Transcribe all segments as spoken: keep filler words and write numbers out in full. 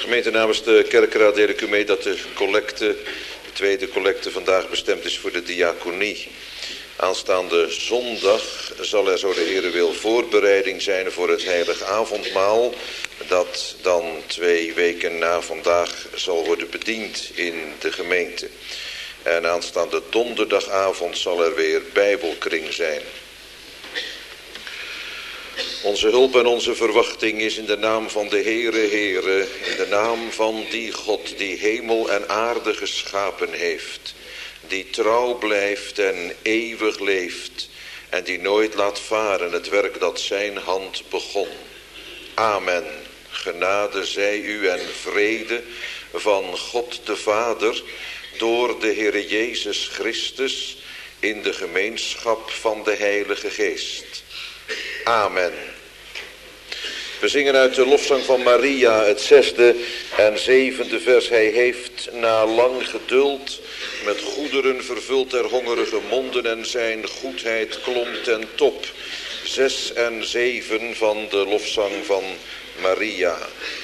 Gemeente, namens de kerkraad deel ik u mee dat de collecte, de tweede collecte, vandaag bestemd is voor de diaconie. Aanstaande zondag zal er, zo de Heere wil, voorbereiding zijn voor het heilig avondmaal, dat dan twee weken na vandaag zal worden bediend in de gemeente. En aanstaande donderdagavond zal er weer bijbelkring zijn. Onze hulp en onze verwachting is in de naam van de Heere, Heere, in de naam van die God die hemel en aarde geschapen heeft, die trouw blijft en eeuwig leeft en die nooit laat varen het werk dat zijn hand begon. Amen. Genade zij u en vrede van God de Vader door de Heere Jezus Christus in de gemeenschap van de Heilige Geest. Amen. We zingen uit de lofzang van Maria het zesde en zevende vers. Hij heeft na lang geduld met goederen vervuld der hongerige monden en zijn goedheid klom ten top. Zes en zeven van de lofzang van Maria.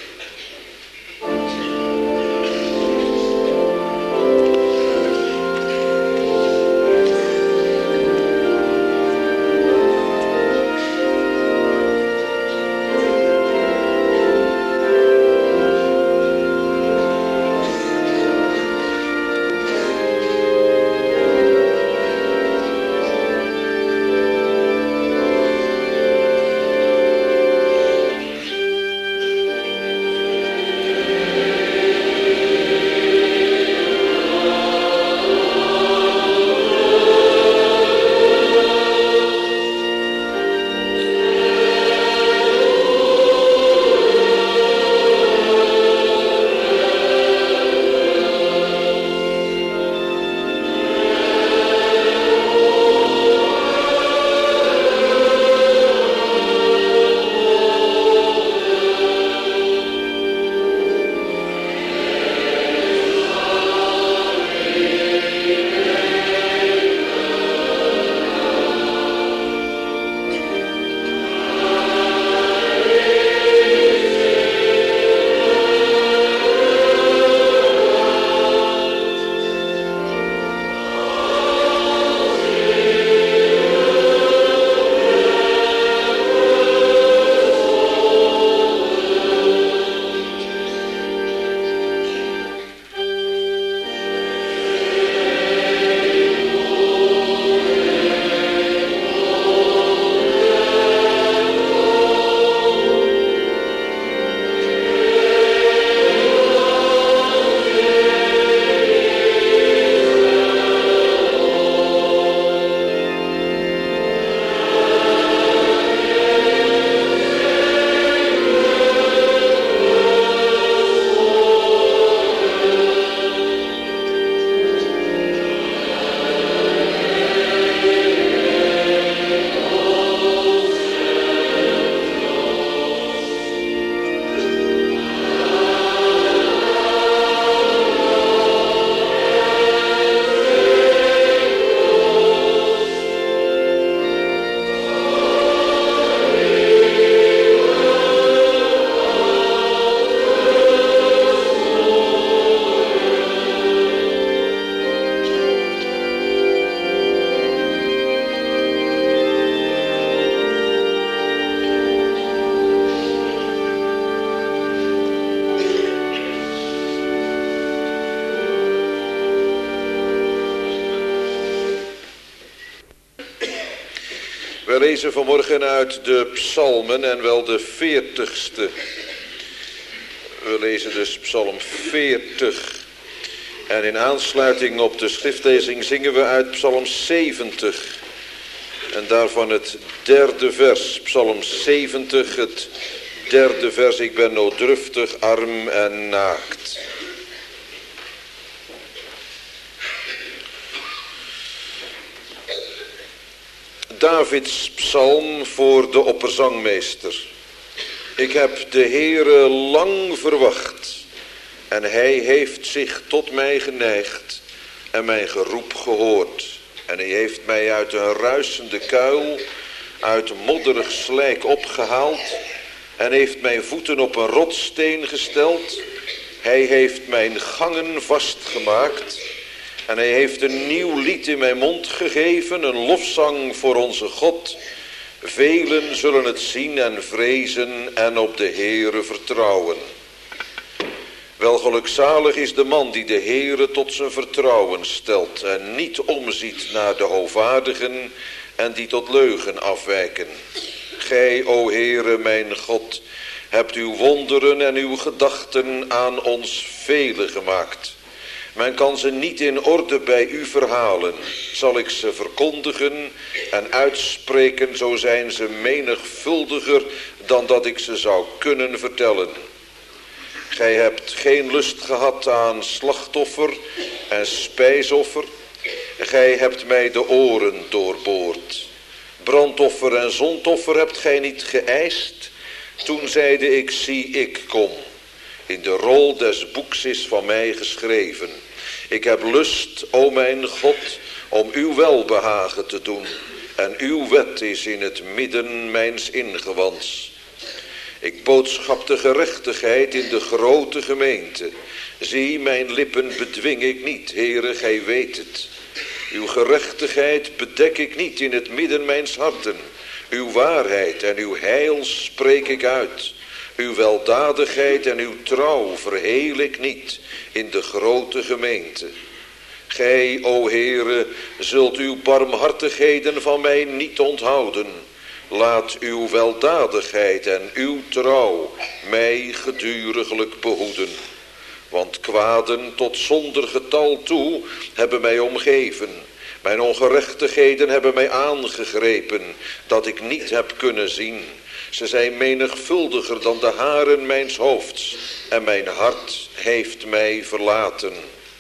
We lezen vanmorgen uit de psalmen en wel de veertigste. We lezen dus psalm veertig. En in aansluiting op de schriftlezing zingen we uit psalm zeventig. En daarvan het derde vers. Psalm zeventig, het derde vers. Ik ben nooddruftig, arm en naakt. Davids psalm voor de opperzangmeester. Ik heb de Heere lang verwacht en hij heeft zich tot mij geneigd en mijn geroep gehoord. En hij heeft mij uit een ruisende kuil, uit modderig slijk opgehaald en heeft mijn voeten op een rotssteen gesteld, Hij heeft mijn gangen vastgemaakt en hij heeft een nieuw lied in mijn mond gegeven, een lofzang voor onze God. Velen zullen het zien en vrezen en op de Heere vertrouwen. Wel gelukzalig is de man die de Heere tot zijn vertrouwen stelt en niet omziet naar de hovaardigen en die tot leugen afwijken. Gij, o Heere, mijn God, hebt uw wonderen en uw gedachten aan ons vele gemaakt. Men kan ze niet in orde bij u verhalen. Zal ik ze verkondigen en uitspreken, zo zijn ze menigvuldiger dan dat ik ze zou kunnen vertellen. Gij hebt geen lust gehad aan slachtoffer en spijsoffer. Gij hebt mij de oren doorboord. Brandoffer en zondoffer hebt gij niet geëist. Toen zeide ik, zie ik kom. In de rol des boeks is van mij geschreven. Ik heb lust, o mijn God, om uw welbehagen te doen. En uw wet is in het midden mijns ingewands. Ik boodschap de gerechtigheid in de grote gemeente. Zie, mijn lippen bedwing ik niet, Heere, gij weet het. Uw gerechtigheid bedek ik niet in het midden mijns harten. Uw waarheid en uw heil spreek ik uit. Uw weldadigheid en uw trouw verheel ik niet in de grote gemeente. Gij, o Heere, zult uw barmhartigheden van mij niet onthouden. Laat uw weldadigheid en uw trouw mij geduriglijk behoeden. Want kwaden tot zonder getal toe hebben mij omgeven. Mijn ongerechtigheden hebben mij aangegrepen, dat ik niet heb kunnen zien. Ze zijn menigvuldiger dan de haren mijns hoofds, en mijn hart heeft mij verlaten.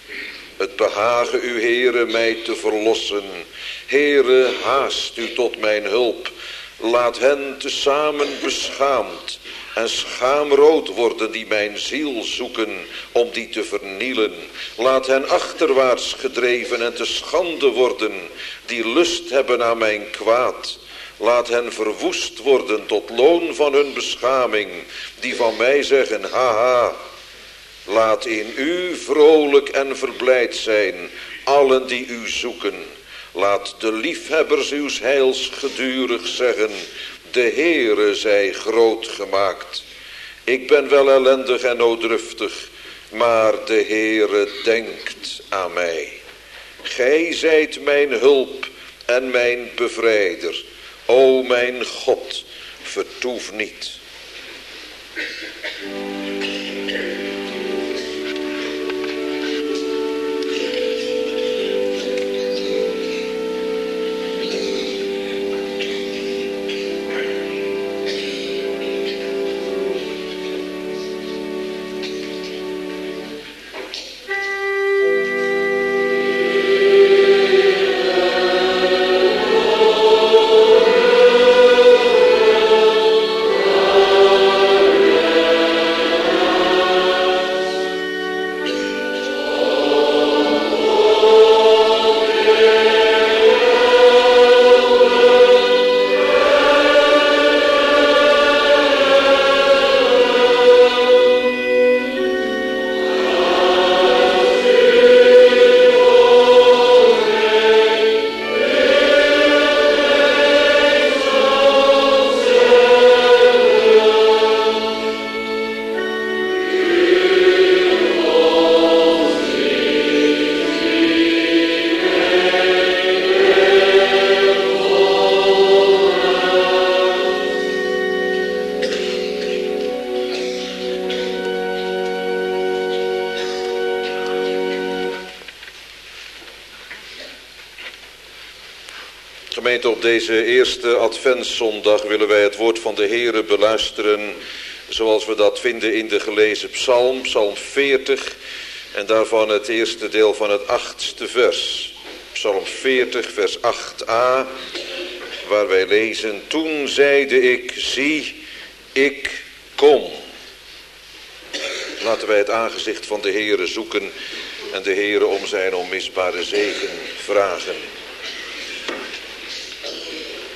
Het behagen u, Heere, mij te verlossen. Heere, haast u tot mijn hulp. Laat hen tezamen beschaamd en schaamrood worden die mijn ziel zoeken om die te vernielen. Laat hen achterwaarts gedreven en te schande worden die lust hebben aan mijn kwaad. Laat hen verwoest worden tot loon van hun beschaming, die van mij zeggen, haha. Laat in u vrolijk en verblijd zijn, allen die u zoeken. Laat de liefhebbers uws heils gedurig zeggen, de Heere zij groot gemaakt. Ik ben wel ellendig en nooddruftig, maar de Heere denkt aan mij. Gij zijt mijn hulp en mijn bevrijder. O mijn God, vertoef niet. Op deze eerste adventszondag willen wij het woord van de Heere beluisteren zoals we dat vinden in de gelezen psalm, psalm veertig en daarvan het eerste deel van het achtste vers. Psalm veertig vers acht a, waar wij lezen, toen zeide ik, zie, ik kom. Laten wij het aangezicht van de Heere zoeken en de Heere om zijn onmisbare zegen vragen.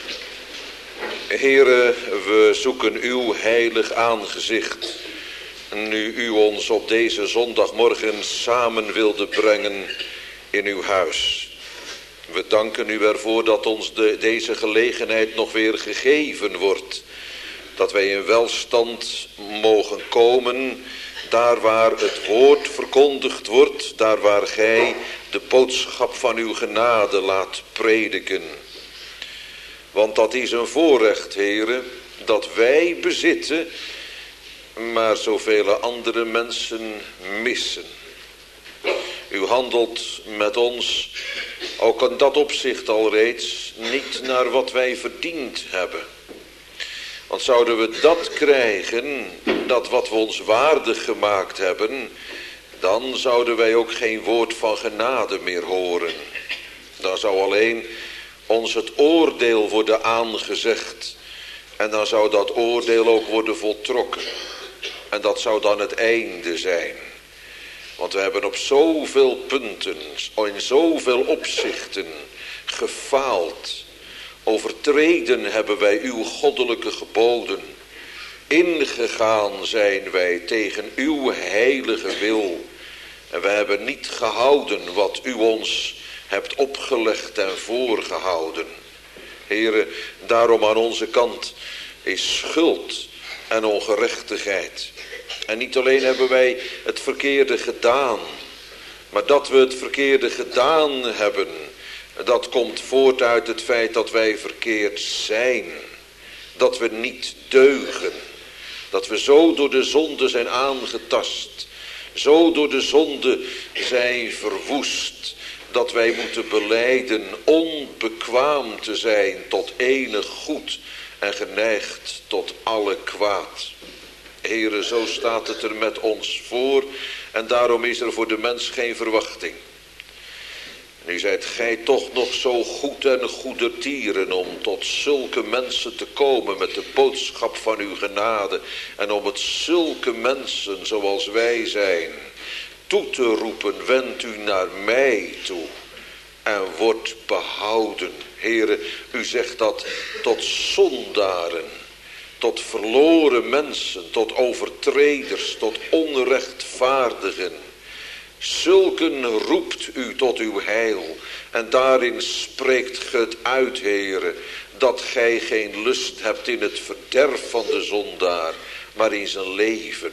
Heere, we zoeken uw heilig aangezicht. nu u ons op deze zondagmorgen samen wilde brengen in uw huis. We danken u ervoor dat ons de, deze gelegenheid nog weer gegeven wordt. Dat wij in welstand mogen komen, daar waar het woord verkondigd wordt, daar waar gij de boodschap van uw genade laat prediken. Want dat is een voorrecht, Heere, dat wij bezitten, maar zoveel andere mensen missen. U handelt met ons, ook in dat opzicht al reeds, niet naar wat wij verdiend hebben. Want zouden we dat krijgen, dat wat we ons waardig gemaakt hebben, dan zouden wij ook geen woord van genade meer horen. Dan zou alleen ons het oordeel worden aangezegd. En dan zou dat oordeel ook worden voltrokken. En dat zou dan het einde zijn. Want we hebben op zoveel punten, in zoveel opzichten gefaald. Overtreden hebben wij uw goddelijke geboden. Ingegaan zijn wij tegen uw heilige wil. En we hebben niet gehouden wat u ons hebt opgelegd en voorgehouden. Heere, daarom aan onze kant is schuld en ongerechtigheid. En niet alleen hebben wij het verkeerde gedaan, maar dat we het verkeerde gedaan hebben, dat komt voort uit het feit dat wij verkeerd zijn. Dat we niet deugen. Dat we zo door de zonde zijn aangetast. Zo door de zonde zijn verwoest. Dat wij moeten belijden onbekwaam te zijn tot enig goed en geneigd tot alle kwaad. Heere, zo staat het er met ons voor en daarom is er voor de mens geen verwachting. Nu zijt gij toch nog zo goed en goedertieren om tot zulke mensen te komen met de boodschap van uw genade. En om het zulke mensen zoals wij zijn toe te roepen, wend u naar mij toe en wordt behouden. Heere, u zegt dat tot zondaren, tot verloren mensen, tot overtreders, tot onrechtvaardigen. Zulken roept u tot uw heil. En daarin spreekt ge het uit, Heere, dat gij geen lust hebt in het verderf van de zondaar, maar in zijn leven.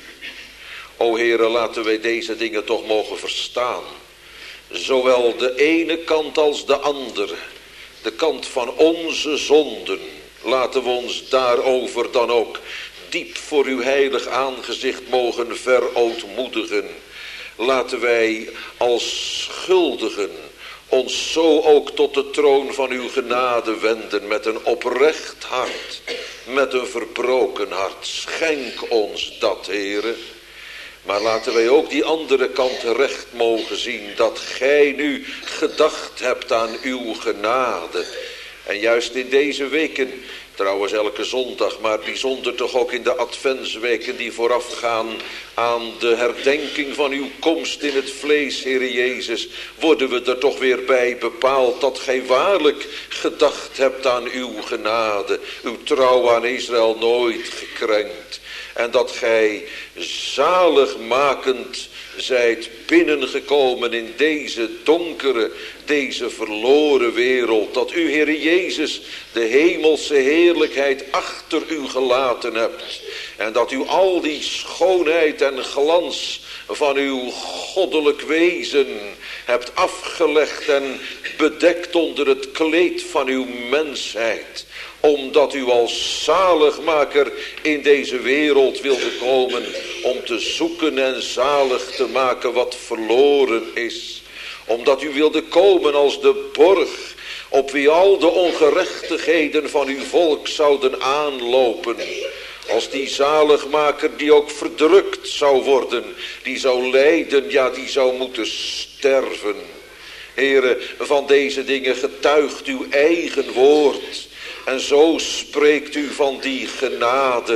O Heere, laten wij deze dingen toch mogen verstaan. Zowel de ene kant als de andere. De kant van onze zonden. Laten we ons daarover dan ook diep voor uw heilig aangezicht mogen verootmoedigen. Laten wij als schuldigen ons zo ook tot de troon van uw genade wenden met een oprecht hart, met een verbroken hart. Schenk ons dat, Heere. Maar laten wij ook die andere kant recht mogen zien, dat gij nu gedacht hebt aan uw genade. En juist in deze weken, trouwens elke zondag, maar bijzonder toch ook in de adventsweken die voorafgaan aan de herdenking van uw komst in het vlees, Heere Jezus, worden we er toch weer bij bepaald dat gij waarlijk gedacht hebt aan uw genade, uw trouw aan Israël nooit gekrenkt. En dat gij zaligmakend zijt binnengekomen in deze donkere, deze verloren wereld. Dat u, Heere Jezus, de hemelse heerlijkheid achter u gelaten hebt. En dat u al die schoonheid en glans van uw goddelijk wezen hebt afgelegd en bedekt onder het kleed van uw mensheid. Omdat u als zaligmaker in deze wereld wilde komen om te zoeken en zalig te maken wat verloren is. Omdat u wilde komen als de borg op wie al de ongerechtigheden van uw volk zouden aanlopen. Als die zaligmaker die ook verdrukt zou worden, die zou lijden, ja die zou moeten sterven. Heere, van deze dingen getuigt uw eigen woord. En zo spreekt u van die genade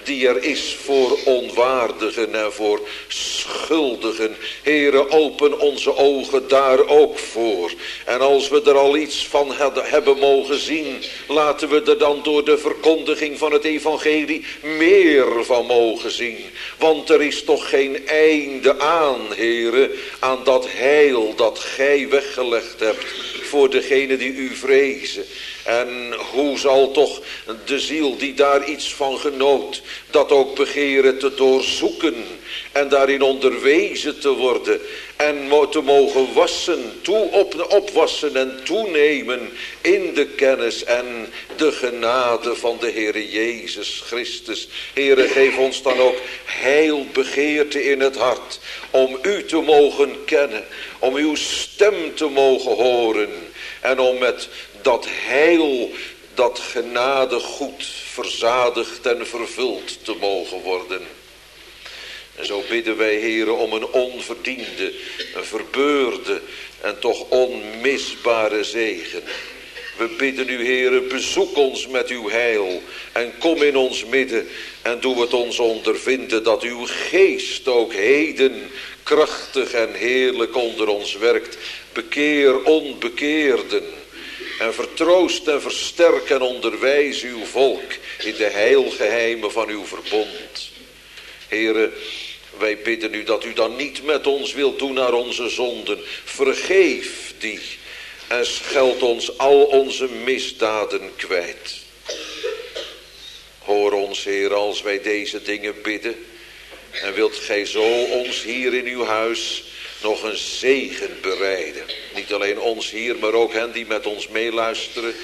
die er is voor onwaardigen en voor schuldigen. Heere, open onze ogen daar ook voor. En als we er al iets van hebben mogen zien, laten we er dan door de verkondiging van het evangelie meer van mogen zien. Want er is toch geen einde aan, Heere, aan dat heil dat gij weggelegd hebt voor degenen die u vrezen. En hoe zal toch de ziel die daar iets van genoot, dat ook begeren te doorzoeken en daarin onderwezen te worden en te mogen wassen, toe op, opwassen en toenemen in de kennis en de genade van de Heere Jezus Christus. Heere, geef ons dan ook heilbegeerte in het hart om u te mogen kennen, om uw stem te mogen horen en om met dat heil, dat genade goed verzadigd en vervuld te mogen worden. En zo bidden wij, Heere, om een onverdiende, een verbeurde en toch onmisbare zegen. We bidden u, Heere, bezoek ons met uw heil en kom in ons midden en doe het ons ondervinden dat uw geest ook heden krachtig en heerlijk onder ons werkt. Bekeer onbekeerden en vertroost en versterk en onderwijs uw volk in de heilgeheimen van uw verbond. Heere, wij bidden u dat u dan niet met ons wilt doen naar onze zonden. Vergeef die en scheld ons al onze misdaden kwijt. Hoor ons, Heer, als wij deze dingen bidden. En wilt gij zo ons hier in uw huis nog een zegen bereiden. Niet alleen ons hier, maar ook hen die met ons meeluisteren.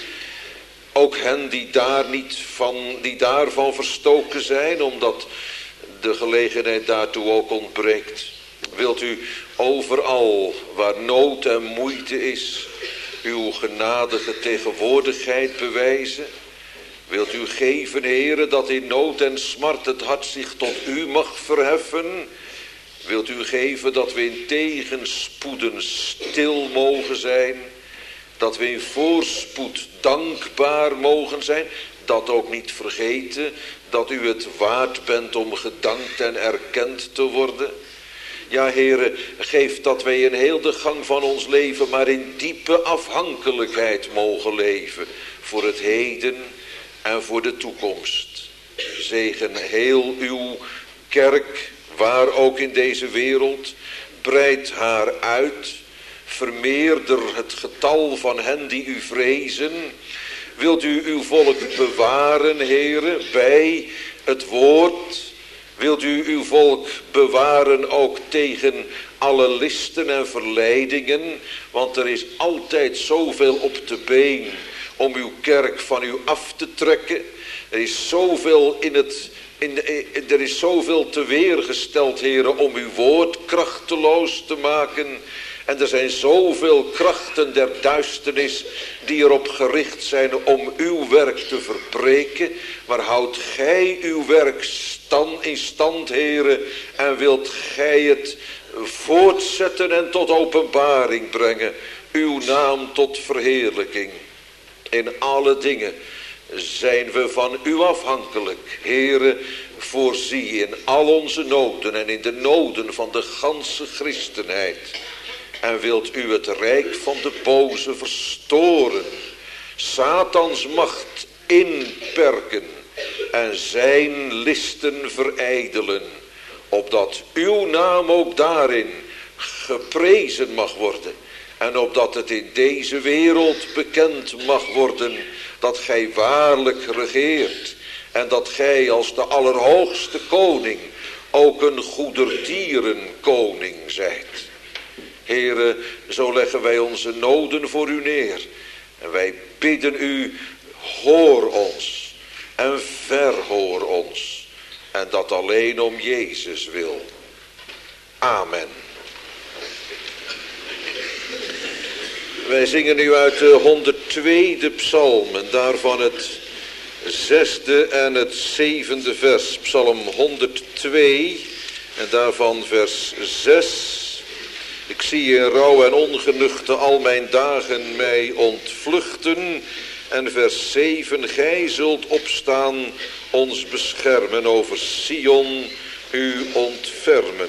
Ook hen die daar niet van, die daarvan verstoken zijn, omdat de gelegenheid daartoe ook ontbreekt. Wilt u overal waar nood en moeite is, uw genadige tegenwoordigheid bewijzen? Wilt u geven, Heere, dat in nood en smart het hart zich tot u mag verheffen? Wilt u geven dat we in tegenspoeden stil mogen zijn? Dat we in voorspoed dankbaar mogen zijn? Dat ook niet vergeten dat u het waard bent om gedankt en erkend te worden? Ja, Heere, geef dat wij in heel de gang van ons leven maar in diepe afhankelijkheid mogen leven voor het heden en voor de toekomst. Zegen heel uw kerk, waar ook in deze wereld. Breid haar uit. Vermeerder het getal van hen die u vrezen. Wilt u uw volk bewaren, Heere, bij het woord? Wilt u uw volk bewaren ook tegen alle listen en verleidingen? Want er is altijd zoveel op de been om uw kerk van u af te trekken. Er is zoveel in het... In de, er is zoveel teweergesteld, Heere, om uw woord krachteloos te maken. En er zijn zoveel krachten der duisternis die erop gericht zijn om uw werk te verbreken. Maar houdt gij uw werk stand, in stand, Heere, en wilt gij het voortzetten en tot openbaring brengen. Uw naam tot verheerlijking. In alle dingen zijn we van u afhankelijk. Heere, voorzie in al onze noden en in de noden van de ganse christenheid. En wilt u het rijk van de boze verstoren, Satans macht inperken en zijn listen verijdelen, opdat uw naam ook daarin geprezen mag worden. En opdat het in deze wereld bekend mag worden dat gij waarlijk regeert. En dat gij als de allerhoogste koning ook een goedertierenkoning zijt. Heere, zo leggen wij onze noden voor u neer. En wij bidden u, hoor ons en verhoor ons. En dat alleen om Jezus wil. Amen. Wij zingen nu uit de honderdtweede psalm en daarvan het zesde en het zevende vers. Psalm honderdtwee en daarvan vers zes. Ik zie in rouw en ongenuchte al mijn dagen mij ontvluchten. En vers zeven, gij zult opstaan ons beschermen, over Sion u ontfermen.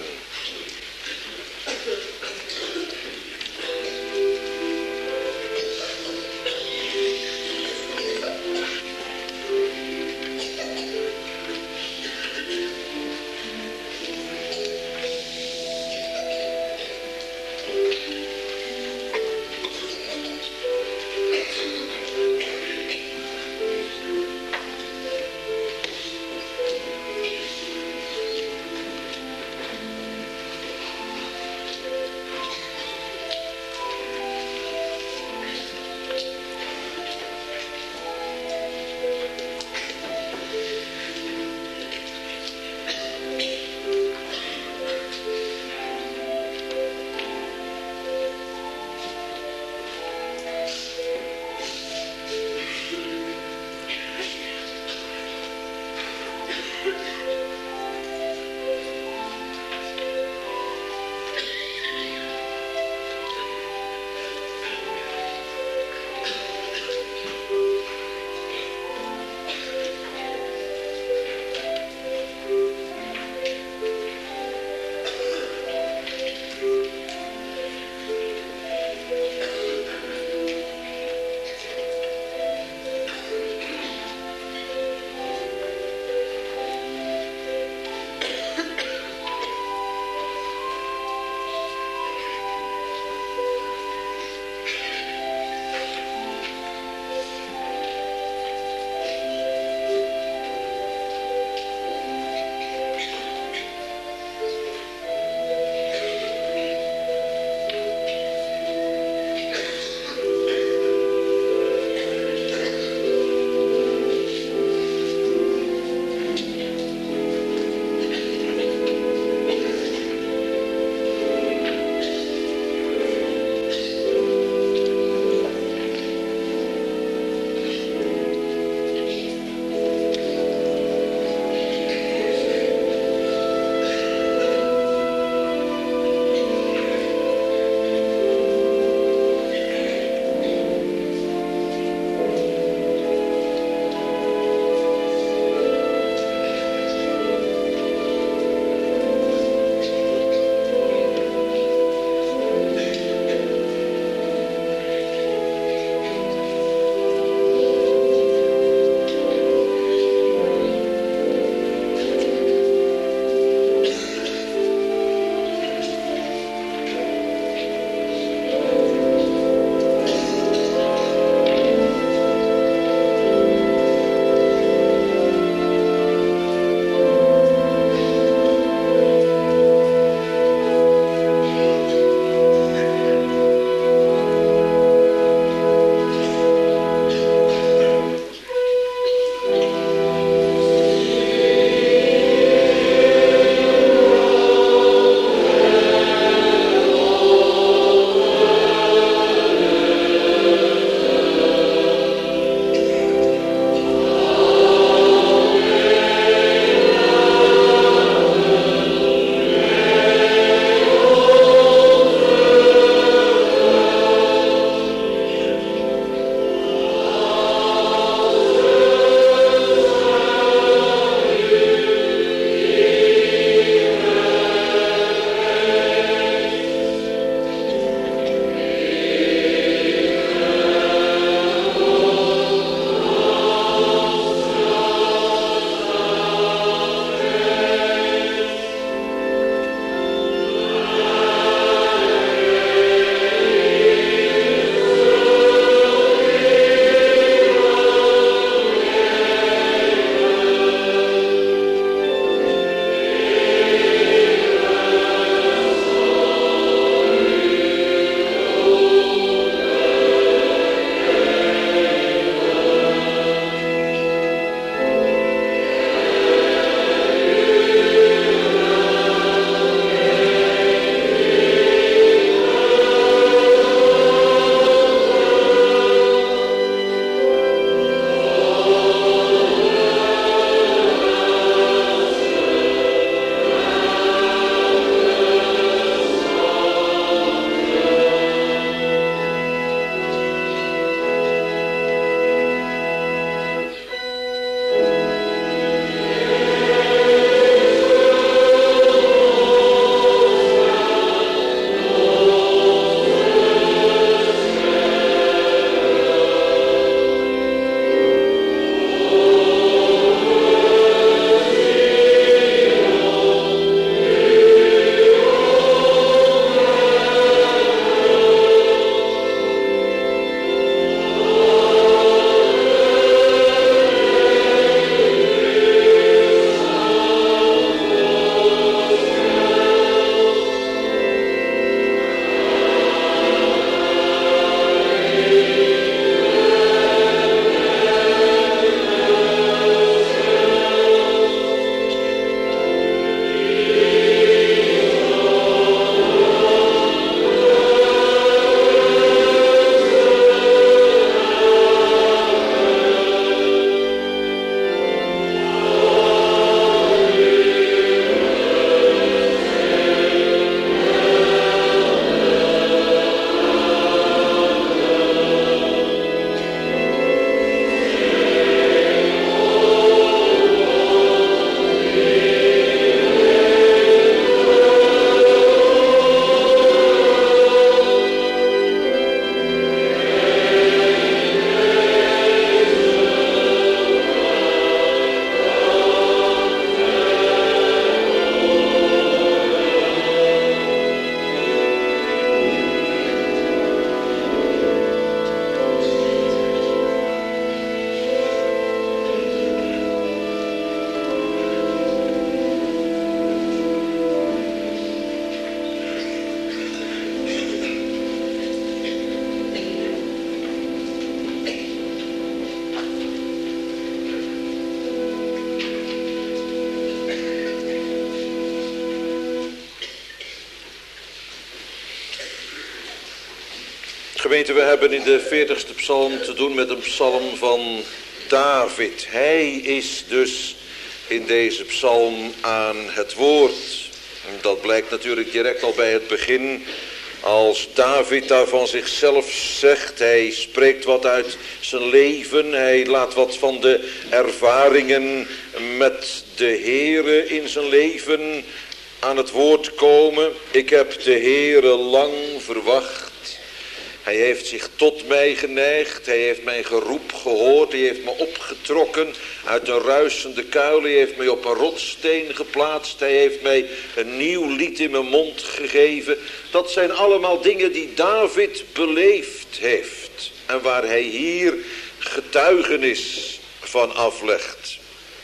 Gemeente, we hebben in de veertigste psalm te doen met een psalm van David. Hij is dus in deze psalm aan het woord. Dat blijkt natuurlijk direct al bij het begin. Als David daar van zichzelf zegt, hij spreekt wat uit zijn leven. Hij laat wat van de ervaringen met de Heere in zijn leven aan het woord komen. Ik heb de Heere lang verwacht. Hij heeft zich tot mij geneigd, hij heeft mijn geroep gehoord, hij heeft me opgetrokken uit een ruisende kuil, hij heeft mij op een rotssteen geplaatst, hij heeft mij een nieuw lied in mijn mond gegeven. Dat zijn allemaal dingen die David beleefd heeft en waar hij hier getuigenis van aflegt.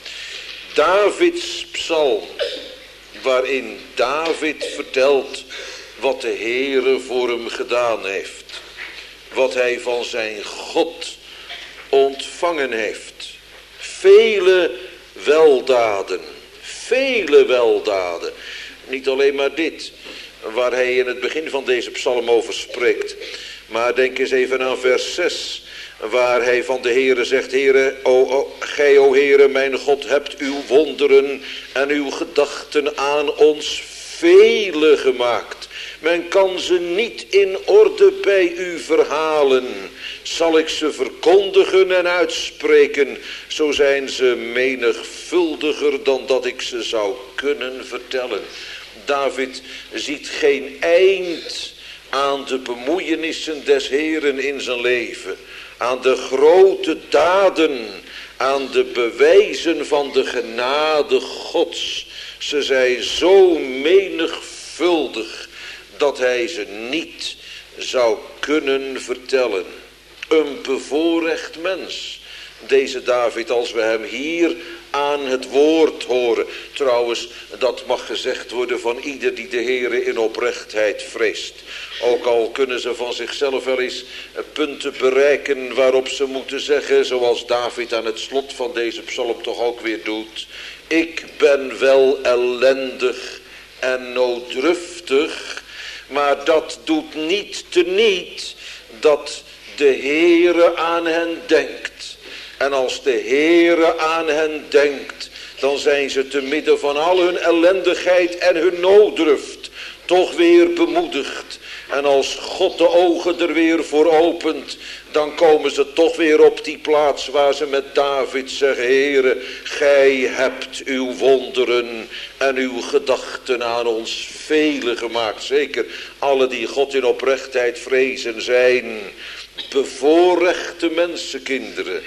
Davids psalm, waarin David vertelt wat de Heere voor hem gedaan heeft. Wat hij van zijn God ontvangen heeft. Vele weldaden. Vele weldaden. Niet alleen maar dit. Waar hij in het begin van deze psalm over spreekt. Maar denk eens even aan vers zes. Waar hij van de Heere zegt. Heere, o, o, gij o Heere mijn God hebt uw wonderen en uw gedachten aan ons vele gemaakt. Men kan ze niet in orde bij u verhalen. Zal ik ze verkondigen en uitspreken, zo zijn ze menigvuldiger dan dat ik ze zou kunnen vertellen. David ziet geen eind aan de bemoeienissen des Heeren in zijn leven. Aan de grote daden, aan de bewijzen van de genade Gods. Ze zijn zo menigvuldig dat hij ze niet zou kunnen vertellen. Een bevoorrecht mens, deze David, als we hem hier aan het woord horen. Trouwens, dat mag gezegd worden van ieder die de Heere in oprechtheid vreest. Ook al kunnen ze van zichzelf wel eens punten bereiken waarop ze moeten zeggen, zoals David aan het slot van deze psalm toch ook weer doet. Ik ben wel ellendig en nooddruftig, maar dat doet niet teniet dat de Heere aan hen denkt. En als de Heere aan hen denkt, dan zijn ze te midden van al hun ellendigheid en hun nooddruft toch weer bemoedigd. En als God de ogen er weer voor opent, dan komen ze toch weer op die plaats waar ze met David zeggen, Heere, gij hebt uw wonderen en uw gedachten aan ons vele gemaakt. Zeker, alle die God in oprechtheid vrezen zijn bevoorrechte mensenkinderen,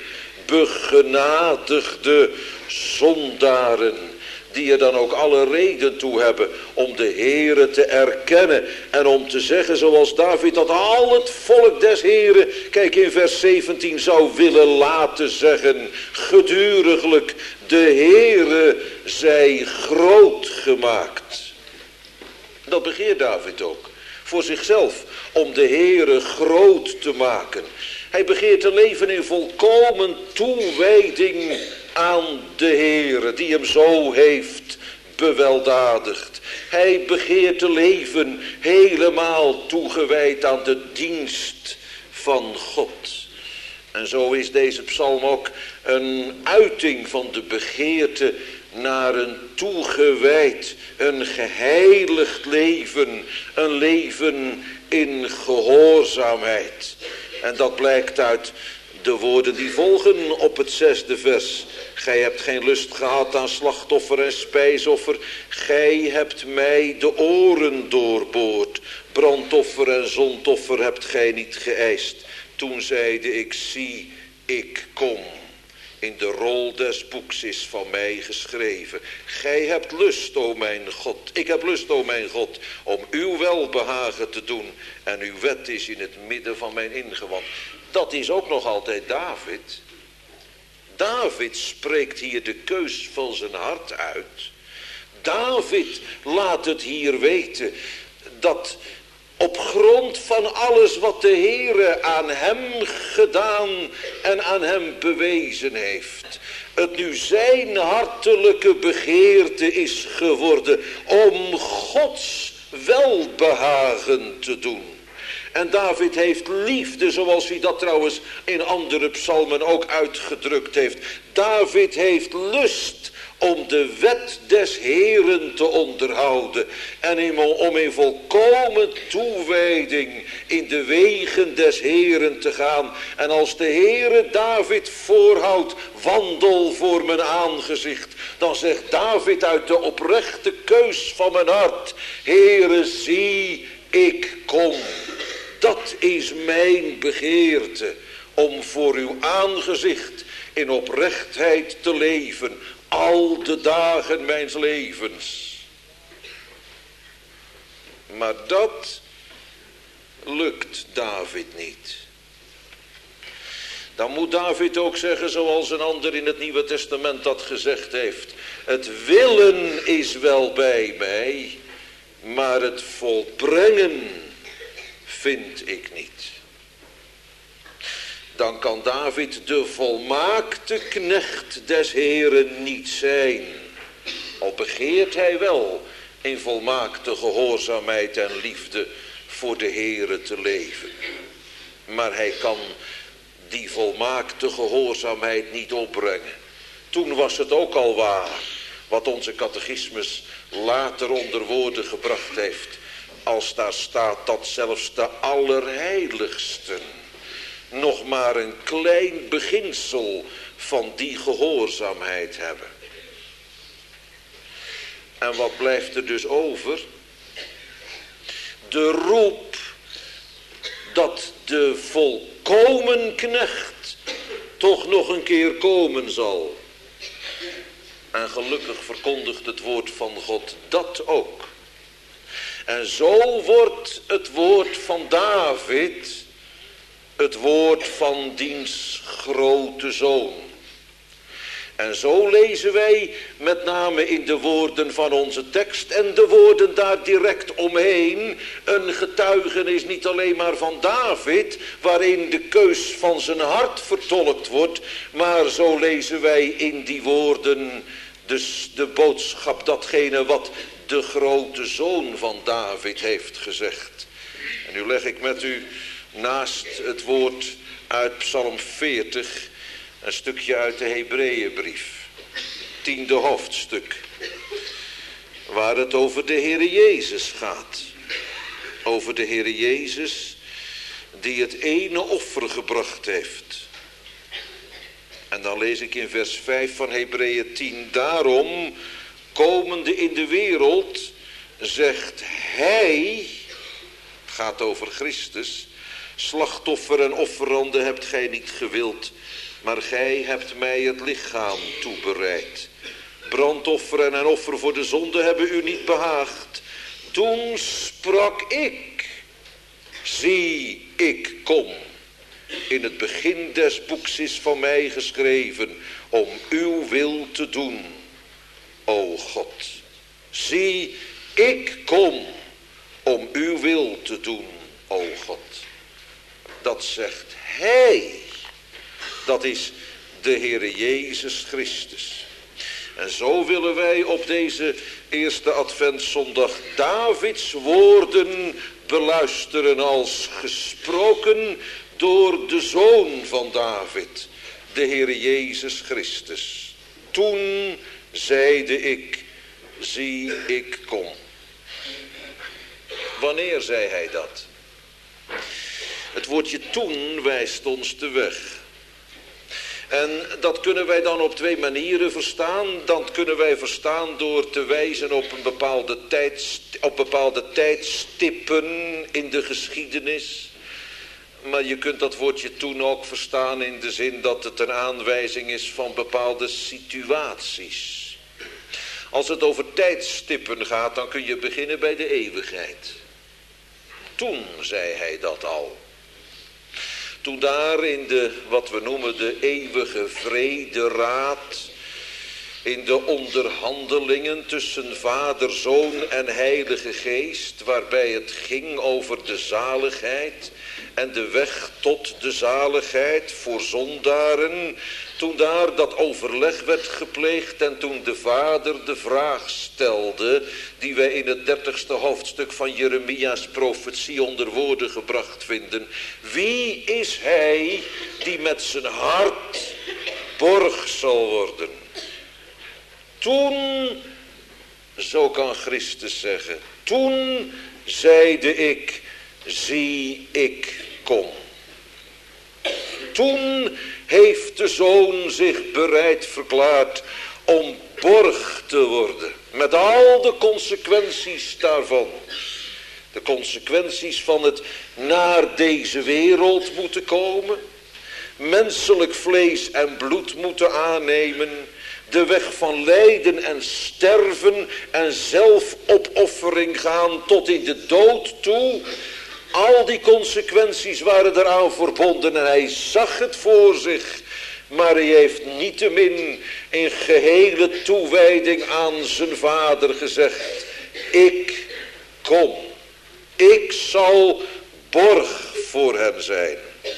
begenadigde zondaren, die er dan ook alle reden toe hebben om de Heere te erkennen en om te zeggen zoals David dat al het volk des Heere, kijk in vers zeventien, zou willen laten zeggen, geduriglijk, de Heere zij groot gemaakt. Dat begeert David ook, voor zichzelf, om de Heere groot te maken. Hij begeert te leven in volkomen toewijding aan de Heere, die hem zo heeft beweldadigd. Hij begeert te leven helemaal toegewijd aan de dienst van God. En zo is deze psalm ook een uiting van de begeerte naar een toegewijd, een geheiligd leven, een leven in gehoorzaamheid. En dat blijkt uit de woorden die volgen op het zesde vers. Gij hebt geen lust gehad aan slachtoffer en spijsoffer. Gij hebt mij de oren doorboord. Brandoffer en zondoffer hebt gij niet geëist. Toen zeide ik, zie, ik kom. In de rol des boeks is van mij geschreven. Gij hebt lust, o mijn God. Ik heb lust, o mijn God, om uw welbehagen te doen. En uw wet is in het midden van mijn ingewand. Dat is ook nog altijd David. David spreekt hier de keus van zijn hart uit. David laat het hier weten dat op grond van alles wat de Heere aan hem gedaan en aan hem bewezen heeft, het nu zijn hartelijke begeerte is geworden om Gods welbehagen te doen. En David heeft liefde, zoals hij dat trouwens in andere psalmen ook uitgedrukt heeft. David heeft lust om de wet des Heeren te onderhouden. En in, om in volkomen toewijding in de wegen des Heeren te gaan. En als de Heere David voorhoudt, wandel voor mijn aangezicht. Dan zegt David uit de oprechte keus van mijn hart: Heere, zie, ik kom. Dat is mijn begeerte, om voor uw aangezicht in oprechtheid te leven, al de dagen mijns levens. Maar dat lukt David niet. Dan moet David ook zeggen, zoals een ander in het Nieuwe Testament dat gezegd heeft: het willen is wel bij mij, maar het volbrengen vind ik niet. Dan kan David de volmaakte knecht des Heeren niet zijn. Al begeert hij wel in volmaakte gehoorzaamheid en liefde voor de Heere te leven. Maar hij kan die volmaakte gehoorzaamheid niet opbrengen. Toen was het ook al waar, wat onze catechismus later onder woorden gebracht heeft. Als daar staat dat zelfs de allerheiligsten nog maar een klein beginsel van die gehoorzaamheid hebben. En wat blijft er dus over? De roep dat de volkomen knecht toch nog een keer komen zal. En gelukkig verkondigt het woord van God dat ook. En zo wordt het woord van David het woord van diens grote zoon. En zo lezen wij met name in de woorden van onze tekst en de woorden daar direct omheen een getuigenis niet alleen maar van David, waarin de keus van zijn hart vertolkt wordt, maar zo lezen wij in die woorden dus de boodschap, datgene wat de grote zoon van David heeft gezegd. En nu leg ik met u naast het woord uit Psalm veertig een stukje uit de Hebreeënbrief, tiende hoofdstuk, waar het over de Heere Jezus gaat. Over de Heere Jezus die het ene offer gebracht heeft. En dan lees ik in vers vijf van Hebreeën tien: daarom, komende in de wereld, zegt hij, gaat over Christus, slachtoffer en offeranden hebt gij niet gewild, maar gij hebt mij het lichaam toebereid. Brandoffer en een offer voor de zonde hebben u niet behaagd. Toen sprak ik, zie, ik kom. In het begin des boeks is van mij geschreven, om uw wil te doen, o God. Zie, ik kom, om uw wil te doen, o God. Dat zegt hij. Dat is de Heere Jezus Christus. En zo willen wij op deze eerste adventszondag Davids woorden beluisteren als gesproken door de Zoon van David, de Heere Jezus Christus. Toen zeide ik, zie, ik kom. Wanneer zei hij dat? Het woordje toen wijst ons de weg. En dat kunnen wij dan op twee manieren verstaan. Dat kunnen wij verstaan door te wijzen op een bepaalde tijd, op bepaalde tijdstippen in de geschiedenis. Maar je kunt dat woordje toen ook verstaan in de zin dat het een aanwijzing is van bepaalde situaties. Als het over tijdstippen gaat, dan kun je beginnen bij de eeuwigheid. Toen zei hij dat al. Toen daar in de, wat we noemen de eeuwige vrederaad, in de onderhandelingen tussen Vader, Zoon en Heilige Geest, waarbij het ging over de zaligheid en de weg tot de zaligheid voor zondaren, toen daar dat overleg werd gepleegd en toen de Vader de vraag stelde, die wij in het dertigste hoofdstuk van Jeremia's profetie onder woorden gebracht vinden: wie is hij die met zijn hart borg zal worden? Toen, zo kan Christus zeggen, toen zeide ik, zie ik kom. Toen heeft de Zoon zich bereid verklaard om borg te worden. Met al de consequenties daarvan. De consequenties van het naar deze wereld moeten komen. Menselijk vlees en bloed moeten aannemen. De weg van lijden en sterven en zelfopoffering gaan tot in de dood toe. Al die consequenties waren eraan verbonden en hij zag het voor zich. Maar hij heeft niettemin in gehele toewijding aan zijn Vader gezegd: ik kom. Ik zal borg voor hem zijn.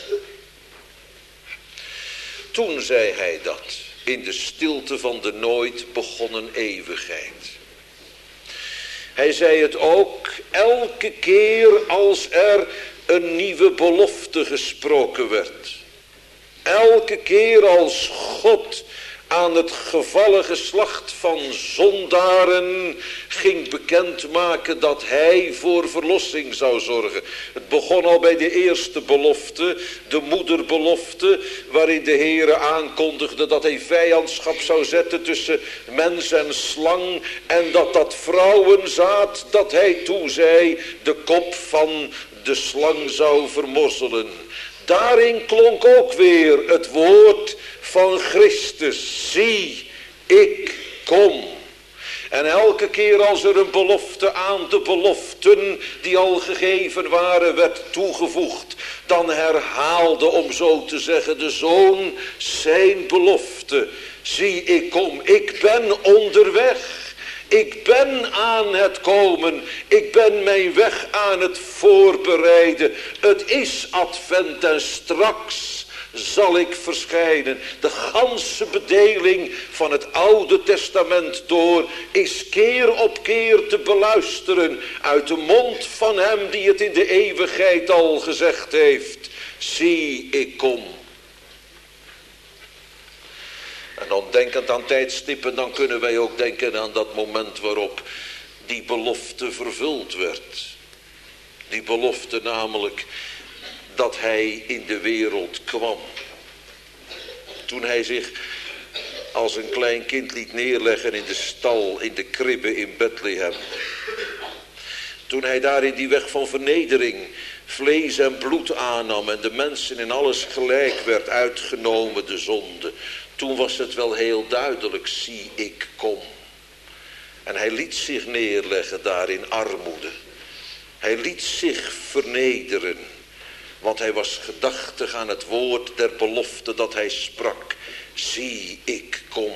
Toen zei hij dat in de stilte van de nooit begonnen eeuwigheid. Hij zei het ook elke keer als er een nieuwe belofte gesproken werd. Elke keer als God aan het gevallen geslacht van zondaren ging bekendmaken dat hij voor verlossing zou zorgen. Het begon al bij de eerste belofte, de moederbelofte, waarin de Heere aankondigde dat hij vijandschap zou zetten tussen mens en slang en dat dat vrouwenzaad dat hij toezei de kop van de slang zou vermorzelen. Daarin klonk ook weer het woord van Christus: zie, ik kom. En elke keer als er een belofte aan de beloften die al gegeven waren werd toegevoegd, dan herhaalde, om zo te zeggen, de Zoon zijn belofte: zie, ik kom, ik ben onderweg. Ik ben aan het komen. Ik ben mijn weg aan het voorbereiden. Het is advent en straks zal ik verschijnen. De ganse bedeling van het Oude Testament door is keer op keer te beluisteren uit de mond van hem die het in de eeuwigheid al gezegd heeft: zie, ik kom. En dan denkend aan tijdstippen, dan kunnen wij ook denken aan dat moment waarop die belofte vervuld werd. Die belofte namelijk dat hij in de wereld kwam. Toen hij zich als een klein kind liet neerleggen in de stal, in de kribbe in Bethlehem. Toen hij daar in die weg van vernedering vlees en bloed aannam en de mensen in alles gelijk werd, uitgenomen de zonde. Toen was het wel heel duidelijk: zie, ik kom. En hij liet zich neerleggen daar in armoede. Hij liet zich vernederen. Want hij was gedachtig aan het woord der belofte dat hij sprak: zie, ik kom.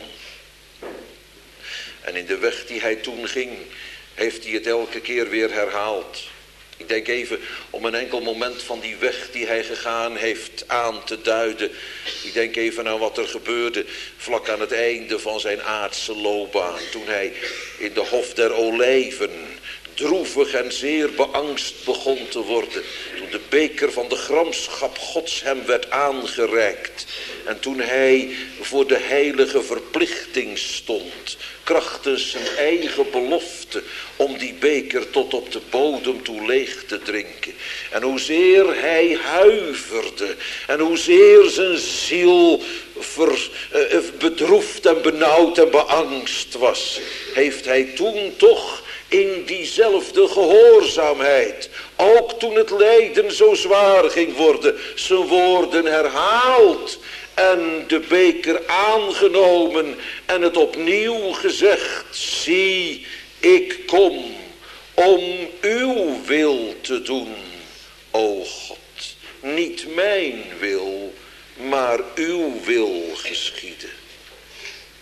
En in de weg die hij toen ging, heeft hij het elke keer weer herhaald. Ik denk even om een enkel moment van die weg die hij gegaan heeft aan te duiden. Ik denk even aan wat er gebeurde vlak aan het einde van zijn aardse loopbaan. Toen hij in de Hof der Olijven droevig en zeer beangst begon te worden. Toen de beker van de gramschap Gods hem werd aangereikt. En toen hij voor de heilige verplichting stond, krachtens zijn eigen belofte, om die beker tot op de bodem toe leeg te drinken. En hoezeer hij huiverde en hoezeer zijn ziel ver, uh, bedroefd en benauwd en beangst was, heeft hij toen toch in diezelfde gehoorzaamheid, ook toen het lijden zo zwaar ging worden, zijn woorden herhaald en de beker aangenomen en het opnieuw gezegd: zie, ik kom om uw wil te doen, o God. Niet mijn wil, maar uw wil geschieden.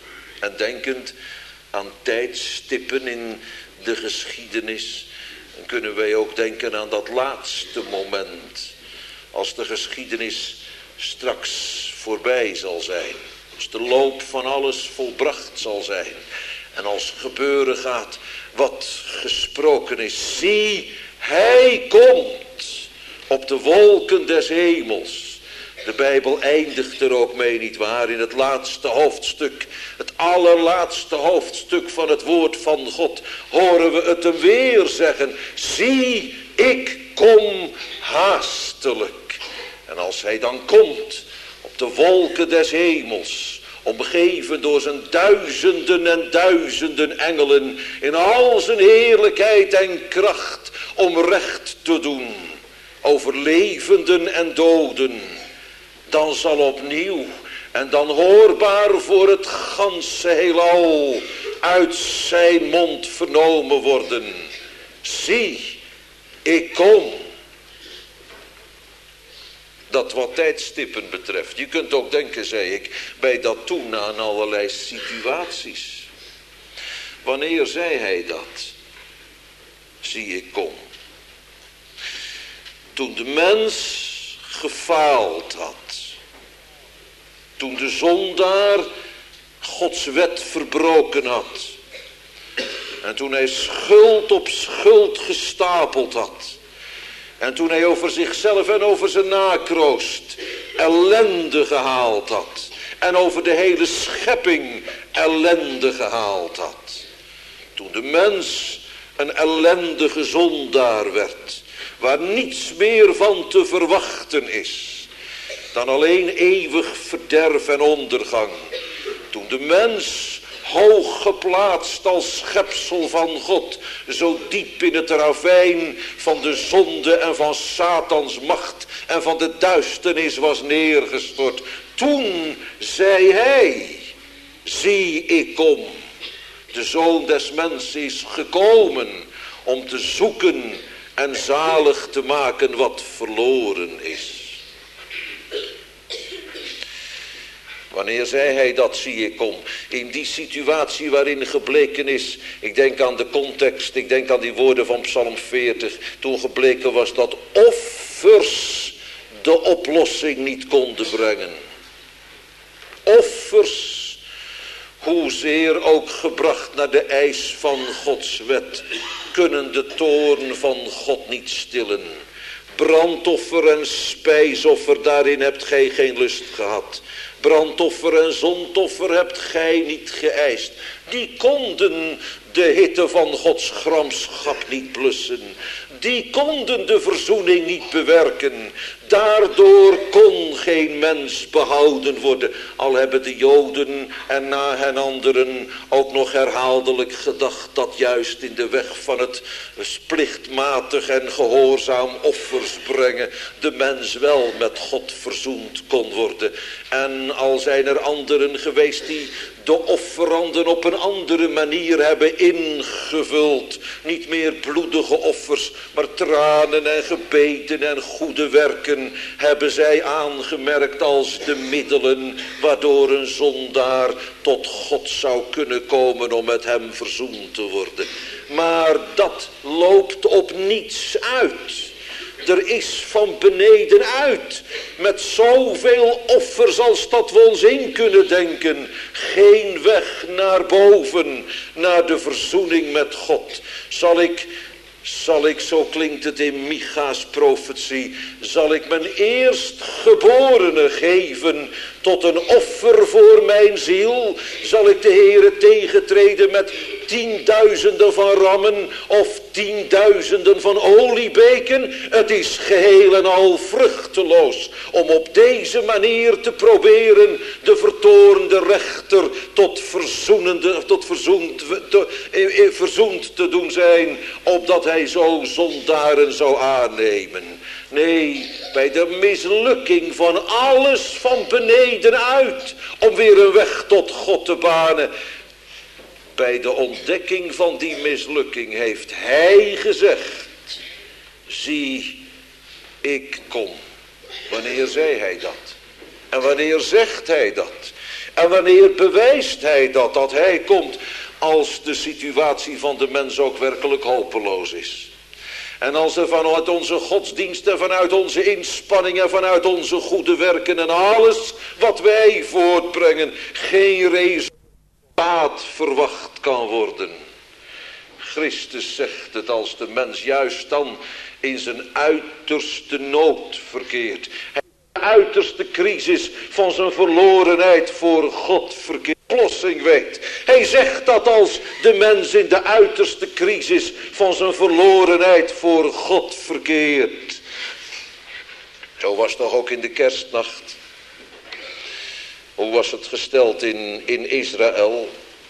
En denkend aan tijdstippen in de geschiedenis, dan kunnen wij ook denken aan dat laatste moment. Als de geschiedenis straks voorbij zal zijn. Als de loop van alles volbracht zal zijn. En als gebeuren gaat wat gesproken is. Zie, hij komt op de wolken des hemels. De Bijbel eindigt er ook mee, nietwaar? In het laatste hoofdstuk, het allerlaatste hoofdstuk van het woord van God, horen we het hem weer zeggen. Zie, ik kom haastelijk. En als hij dan komt op de wolken des hemels, omgeven door zijn duizenden en duizenden engelen, in al zijn heerlijkheid en kracht, om recht te doen over levenden en doden, dan zal opnieuw en dan hoorbaar voor het ganse heelal uit zijn mond vernomen worden. Zie, ik kom. Dat wat tijdstippen betreft. Je kunt ook denken, zei ik, bij dat toen aan allerlei situaties. Wanneer zei hij dat? Zie, ik kom. Toen de mens gefaald had. Toen de zondaar Gods wet verbroken had. En toen hij schuld op schuld gestapeld had. En toen hij over zichzelf en over zijn nakroost ellende gehaald had. En over de hele schepping ellende gehaald had. Toen de mens een ellendige zondaar werd. Waar niets meer van te verwachten is dan alleen eeuwig verderf en ondergang. Toen de mens hoog geplaatst als schepsel van God, zo diep in het ravijn van de zonde en van Satans macht en van de duisternis was neergestort. Toen zei hij, zie, ik kom. De Zoon des Mensen is gekomen om te zoeken en zalig te maken wat verloren is. Wanneer zei hij dat, zie ik kom? In die situatie waarin gebleken is, ik denk aan de context, ik denk aan die woorden van Psalm veertig. Toen gebleken was dat offers de oplossing niet konden brengen. Offers, hoezeer ook gebracht naar de eis van Gods wet, kunnen de toorn van God niet stillen. Brandoffer en spijsoffer, daarin hebt gij geen lust gehad. Brandoffer en zondoffer hebt gij niet geëist. Die konden de hitte van Gods gramschap niet blussen. Die konden de verzoening niet bewerken. Daardoor kon geen mens behouden worden. Al hebben de Joden en na hen anderen ook nog herhaaldelijk gedacht dat juist in de weg van het plichtmatig en gehoorzaam offers brengen de mens wel met God verzoend kon worden. En al zijn er anderen geweest die de offeranden op een andere manier hebben ingevuld. Niet meer bloedige offers, maar tranen en gebeden en goede werken hebben zij aangemerkt als de middelen waardoor een zondaar tot God zou kunnen komen om met hem verzoend te worden. Maar dat loopt op niets uit. Er is van beneden uit, met zoveel offers als dat we ons in kunnen denken, geen weg naar boven, naar de verzoening met God. Zal ik, zal ik, zo klinkt het in Micha's profetie, zal ik mijn eerstgeborene geven tot een offer voor mijn ziel? Zal ik de Heere tegentreden met tienduizenden van rammen of tienduizenden van oliebeken? Het is geheel en al vruchteloos om op deze manier te proberen de vertoornde rechter tot verzoenende, tot verzoend te, eh, verzoend te doen zijn, opdat hij zo zondaren zou aannemen. Nee, bij de mislukking van alles van beneden uit, om weer een weg tot God te banen. Bij de ontdekking van die mislukking heeft hij gezegd, zie, ik kom. Wanneer zei hij dat? En wanneer zegt hij dat? En wanneer bewijst hij dat? Dat hij komt als de situatie van de mens ook werkelijk hopeloos is. En als er vanuit onze godsdienst en vanuit onze inspanning en vanuit onze goede werken en alles wat wij voortbrengen geen resultaat verwacht kan worden. Christus zegt het, als de mens juist dan in zijn uiterste nood verkeert. Hij in de uiterste crisis van zijn verlorenheid voor God verkeert. Oplossing weet. Hij zegt dat als de mens in de uiterste crisis van zijn verlorenheid voor God verkeert. Zo was het toch ook in de kerstnacht. Hoe was het gesteld in, in Israël?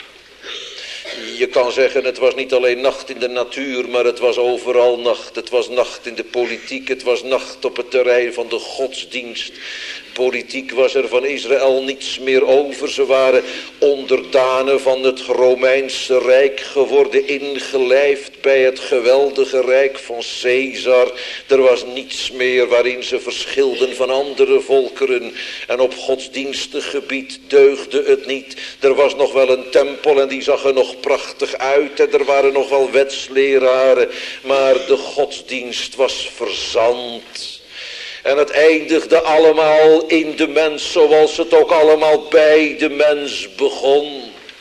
Je kan zeggen, het was niet alleen nacht in de natuur, maar het was overal nacht. Het was nacht in de politiek, het was nacht op het terrein van de godsdienst. Politiek was er van Israël niets meer over. Ze waren onderdanen van het Romeinse Rijk geworden, ingelijfd bij het geweldige Rijk van Caesar. Er was niets meer waarin ze verschilden van andere volkeren. En op godsdienstig gebied deugde het niet. Er was nog wel een tempel en die zag er nog prachtig uit. En er waren nog wel wetsleraren. Maar de godsdienst was verzand. En het eindigde allemaal in de mens, zoals het ook allemaal bij de mens begon.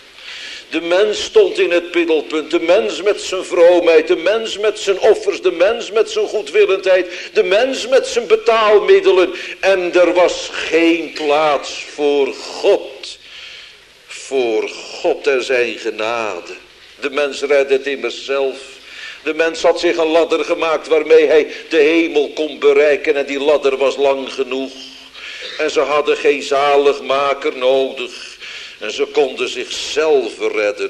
De mens stond in het middelpunt, de mens met zijn vroomheid, de mens met zijn offers, de mens met zijn goedwillendheid, de mens met zijn betaalmiddelen. En er was geen plaats voor God, voor God en zijn genade. De mens redde het immers zelf. De mens had zich een ladder gemaakt waarmee hij de hemel kon bereiken en die ladder was lang genoeg. En ze hadden geen zaligmaker nodig en ze konden zichzelf redden.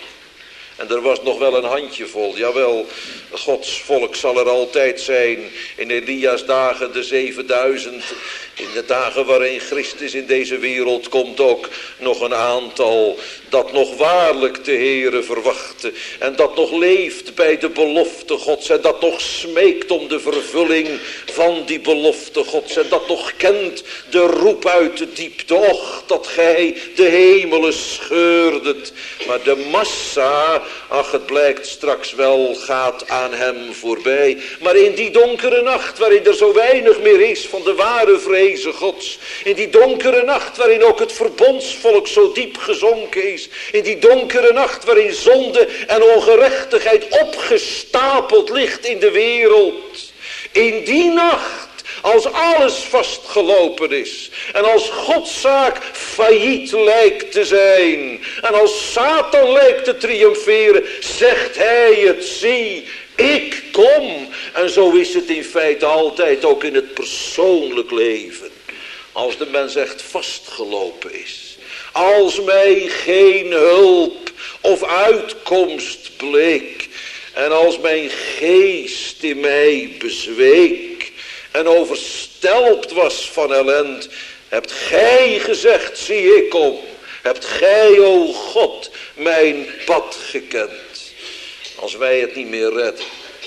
En er was nog wel een handjevol, jawel, Gods volk zal er altijd zijn. In Elia's dagen de zevenduizend, in de dagen waarin Christus in deze wereld komt ook nog een aantal dat nog waarlijk de Heere verwachtte. En dat nog leeft bij de belofte Gods en dat nog smeekt om de vervulling van die belofte Gods. En dat nog kent de roep uit de diepte, och dat gij de hemelen scheurdet. Maar de massa, ach het blijkt straks wel, gaat aan hem voorbij. Maar in die donkere nacht waarin er zo weinig meer is van de ware vreze Gods. In die donkere nacht waarin ook het verbondsvolk zo diep gezonken is. In die donkere nacht waarin zonde en ongerechtigheid opgestapeld ligt in de wereld. In die nacht, als alles vastgelopen is en als Gods zaak failliet lijkt te zijn en als Satan lijkt te triomferen, zegt hij het, zie, ik kom. En zo is het in feite altijd ook in het persoonlijk leven. Als de mens echt vastgelopen is. Als mij geen hulp of uitkomst bleek. En als mijn geest in mij bezweek. En overstelpt was van ellend. Hebt gij gezegd, zie ik kom. Hebt gij, o God, mijn pad gekend. Als wij het niet meer redden.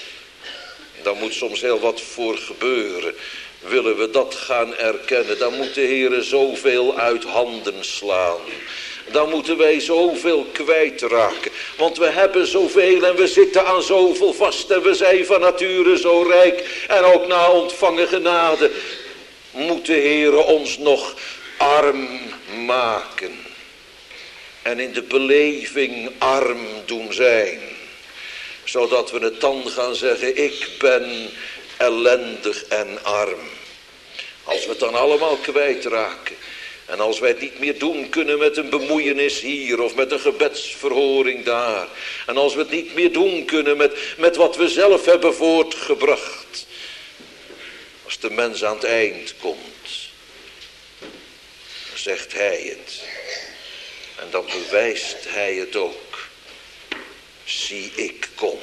Dan moet soms heel wat voor gebeuren. Willen we dat gaan erkennen, dan moet de Heere zoveel uit handen slaan. Dan moeten wij zoveel kwijtraken. Want we hebben zoveel en we zitten aan zoveel vast. En we zijn van nature zo rijk. En ook na ontvangen genade moet de Heere ons nog arm maken. En in de beleving arm doen zijn. Zodat we het dan gaan zeggen, ik ben ellendig en arm. Als we het dan allemaal kwijtraken. En als wij het niet meer doen kunnen met een bemoeienis hier of met een gebedsverhoring daar. En als we het niet meer doen kunnen met, met wat we zelf hebben voortgebracht. Als de mens aan het eind komt, dan zegt hij het. En dan bewijst hij het ook. Zie, ik kom.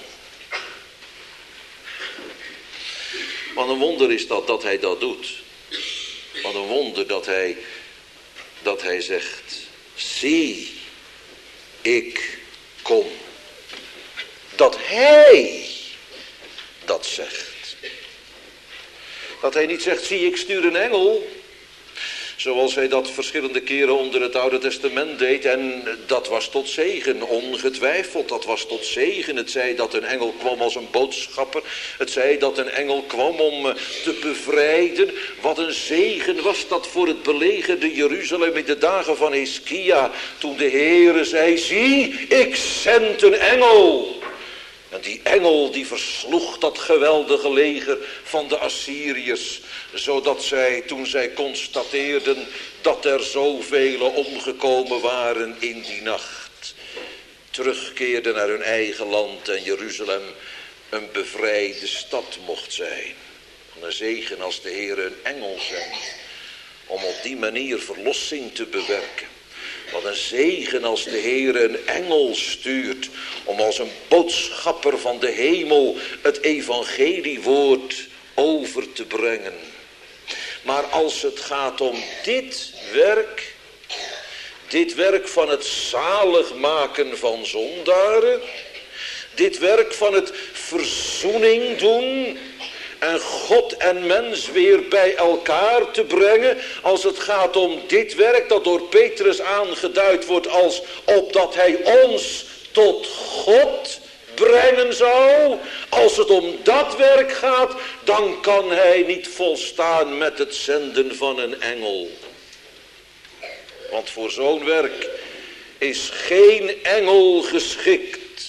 Wat een wonder is dat, dat hij dat doet. Wat een wonder dat hij, dat hij zegt, zie, ik kom. Dat hij dat zegt. Dat hij niet zegt, zie, ik stuur een engel. Zoals hij dat verschillende keren onder het Oude Testament deed. En dat was tot zegen, ongetwijfeld. Dat was tot zegen. Het zei dat een engel kwam als een boodschapper. Het zei dat een engel kwam om te bevrijden. Wat een zegen was dat voor het belegerde Jeruzalem in de dagen van Hiskia. Toen de Heere zei, zie, ik zend een engel. En die engel die versloeg dat geweldige leger van de Assyriërs. Zodat zij, toen zij constateerden dat er zoveel omgekomen waren in die nacht, terugkeerden naar hun eigen land en Jeruzalem een bevrijde stad mocht zijn. Een zegen als de Heer een engel zendt om op die manier verlossing te bewerken. Wat een zegen als de Heer een engel stuurt om als een boodschapper van de hemel het evangeliewoord over te brengen. Maar als het gaat om dit werk, dit werk van het zalig maken van zondaren, dit werk van het verzoening doen en God en mens weer bij elkaar te brengen, als het gaat om dit werk dat door Petrus aangeduid wordt als opdat hij ons tot God brengen zou. Als het om dat werk gaat, dan kan hij niet volstaan met het zenden van een engel. Want voor zo'n werk is geen engel geschikt.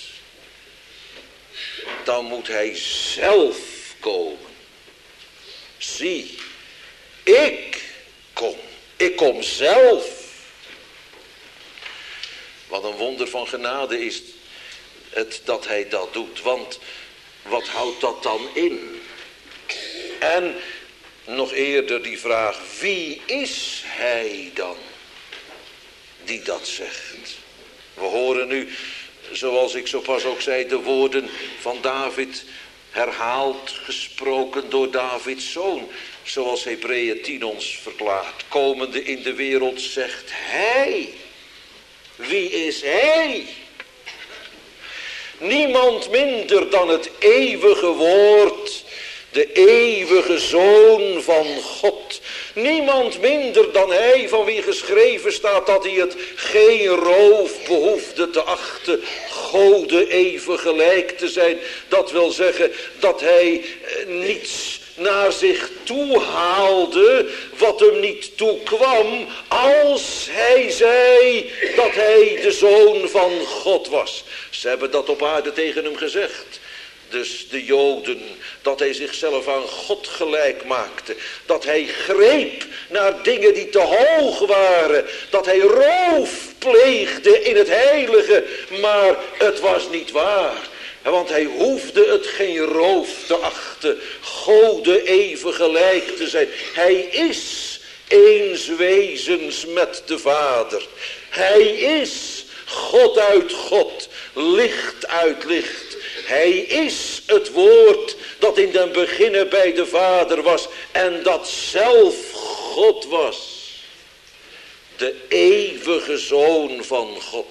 Dan moet hij zelf komen. Zie, ik kom. Ik kom zelf. Wat een wonder van genade is het dat hij dat doet. Want wat houdt dat dan in? En nog eerder die vraag, wie is hij dan die dat zegt? We horen nu, zoals ik zo pas ook zei, de woorden van David herhaald gesproken door Davids zoon. Zoals Hebreeën tien ons verklaart. Komende in de wereld zegt hij. Wie is hij? Niemand minder dan het eeuwige woord. De eeuwige Zoon van God. Niemand minder dan hij van wie geschreven staat dat hij het geen roof behoefde te achten Gode even gelijk te zijn. Dat wil zeggen dat hij niets naar zich toe haalde wat hem niet toekwam, als hij zei dat hij de Zoon van God was. Ze hebben dat op aarde tegen hem gezegd. Dus de Joden, dat hij zichzelf aan God gelijk maakte. Dat hij greep naar dingen die te hoog waren. Dat hij roof pleegde in het heilige. Maar het was niet waar. Want hij hoefde het geen roof te achten. Gode even gelijk te zijn. Hij is eens wezens met de Vader. Hij is God uit God. Licht uit licht. Hij is het woord dat in den beginne bij de Vader was en dat zelf God was. De eeuwige Zoon van God.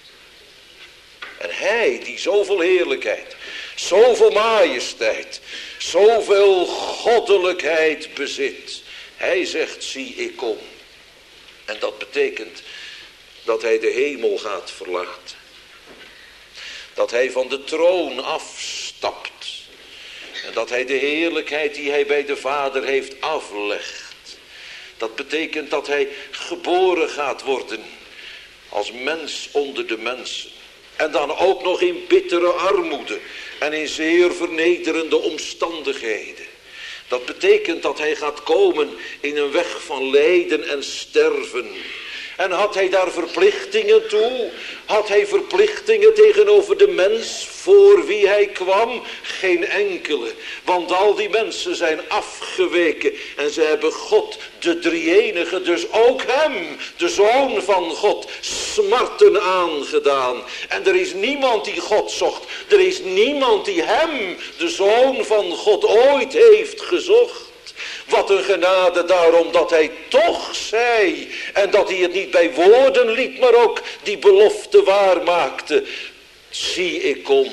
En hij die zoveel heerlijkheid, zoveel majesteit, zoveel goddelijkheid bezit. Hij zegt, zie ik kom. En dat betekent dat hij de hemel gaat verlaten. Dat hij van de troon afstapt. En dat hij de heerlijkheid die hij bij de Vader heeft aflegt. Dat betekent dat hij geboren gaat worden als mens onder de mensen. En dan ook nog in bittere armoede en in zeer vernederende omstandigheden. Dat betekent dat hij gaat komen in een weg van lijden en sterven. En had hij daar verplichtingen toe? Had hij verplichtingen tegenover de mens voor wie hij kwam? Geen enkele. Want al die mensen zijn afgeweken. En ze hebben God, de drie-enige, dus ook hem, de Zoon van God, smarten aangedaan. En er is niemand die God zocht. Er is niemand die hem, de Zoon van God, ooit heeft gezocht. Wat een genade daarom dat hij toch zei. En dat hij het niet bij woorden liet, maar ook die belofte waarmaakte. Zie, ik kom.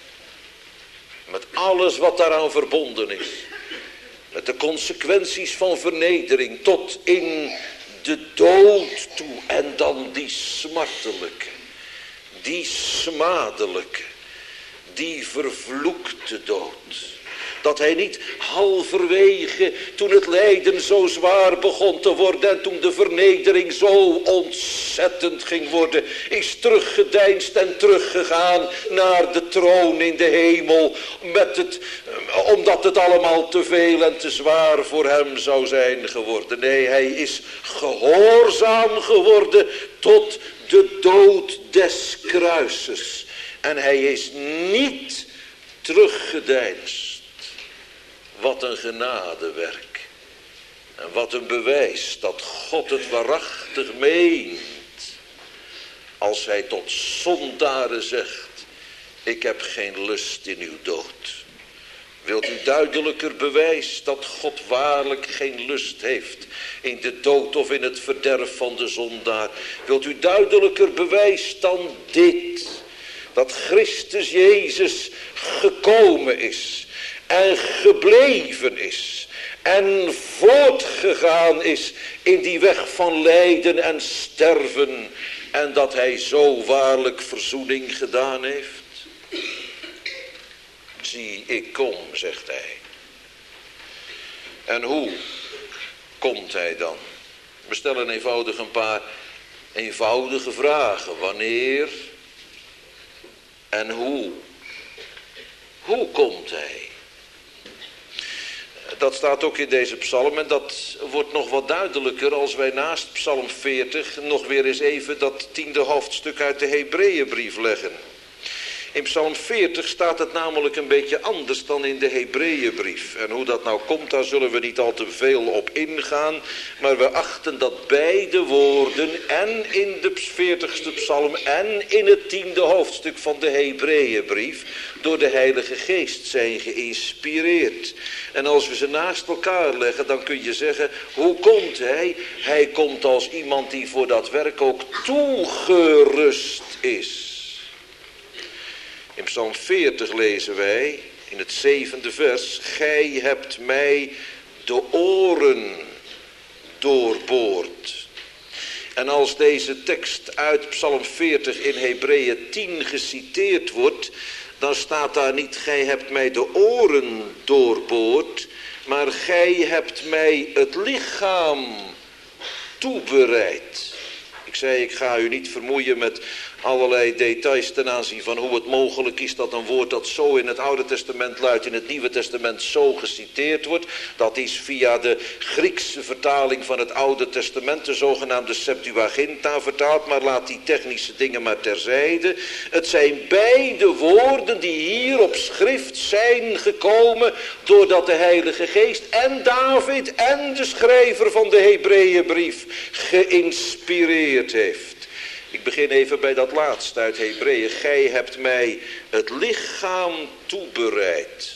Met alles wat daaraan verbonden is. Met de consequenties van vernedering tot in de dood toe. En dan die smartelijke, die smadelijke, die vervloekte dood. Dat hij niet halverwege, toen het lijden zo zwaar begon te worden en toen de vernedering zo ontzettend ging worden, is teruggedeinsd en teruggegaan naar de troon in de hemel, met het, omdat het allemaal te veel en te zwaar voor hem zou zijn geworden. Nee, hij is gehoorzaam geworden tot de dood des kruises. En hij is niet teruggedeinsd. Wat een genadewerk. En wat een bewijs dat God het waarachtig meent. Als hij tot zondaren zegt, ik heb geen lust in uw dood. Wilt u duidelijker bewijs dat God waarlijk geen lust heeft in de dood of in het verderf van de zondaar? Wilt u duidelijker bewijs dan dit? Dat Christus Jezus gekomen is en gebleven is en voortgegaan is in die weg van lijden en sterven. En dat hij zo waarlijk verzoening gedaan heeft. Zie, ik kom, zegt hij. En hoe komt hij dan? We stellen eenvoudig een paar eenvoudige vragen. Wanneer en hoe? Hoe komt hij? Dat staat ook in deze psalm en dat wordt nog wat duidelijker als wij naast psalm veertig nog weer eens even dat tiende hoofdstuk uit de Hebreeënbrief leggen. In psalm veertig staat het namelijk een beetje anders dan in de Hebreeënbrief. En hoe dat nou komt, daar zullen we niet al te veel op ingaan. Maar we achten dat beide woorden, en in de veertigste psalm en in het tiende hoofdstuk van de Hebreeënbrief, door de Heilige Geest zijn geïnspireerd. En als we ze naast elkaar leggen, dan kun je zeggen, hoe komt hij? Hij komt als iemand die voor dat werk ook toegerust is. In psalm veertig lezen wij, in het zevende vers, gij hebt mij de oren doorboord. En als deze tekst uit psalm veertig in Hebreeën tien geciteerd wordt, dan staat daar niet, gij hebt mij de oren doorboord, maar gij hebt mij het lichaam toebereid. Ik zei, ik ga u niet vermoeien met allerlei details ten aanzien van hoe het mogelijk is dat een woord dat zo in het Oude Testament luidt, in het Nieuwe Testament zo geciteerd wordt. Dat is via de Griekse vertaling van het Oude Testament, de zogenaamde Septuaginta vertaald, maar laat die technische dingen maar terzijde. Het zijn beide woorden die hier op schrift zijn gekomen doordat de Heilige Geest en David en de schrijver van de Hebreeënbrief geïnspireerd heeft. Ik begin even bij dat laatste uit Hebreeën. Gij hebt mij het lichaam toebereid.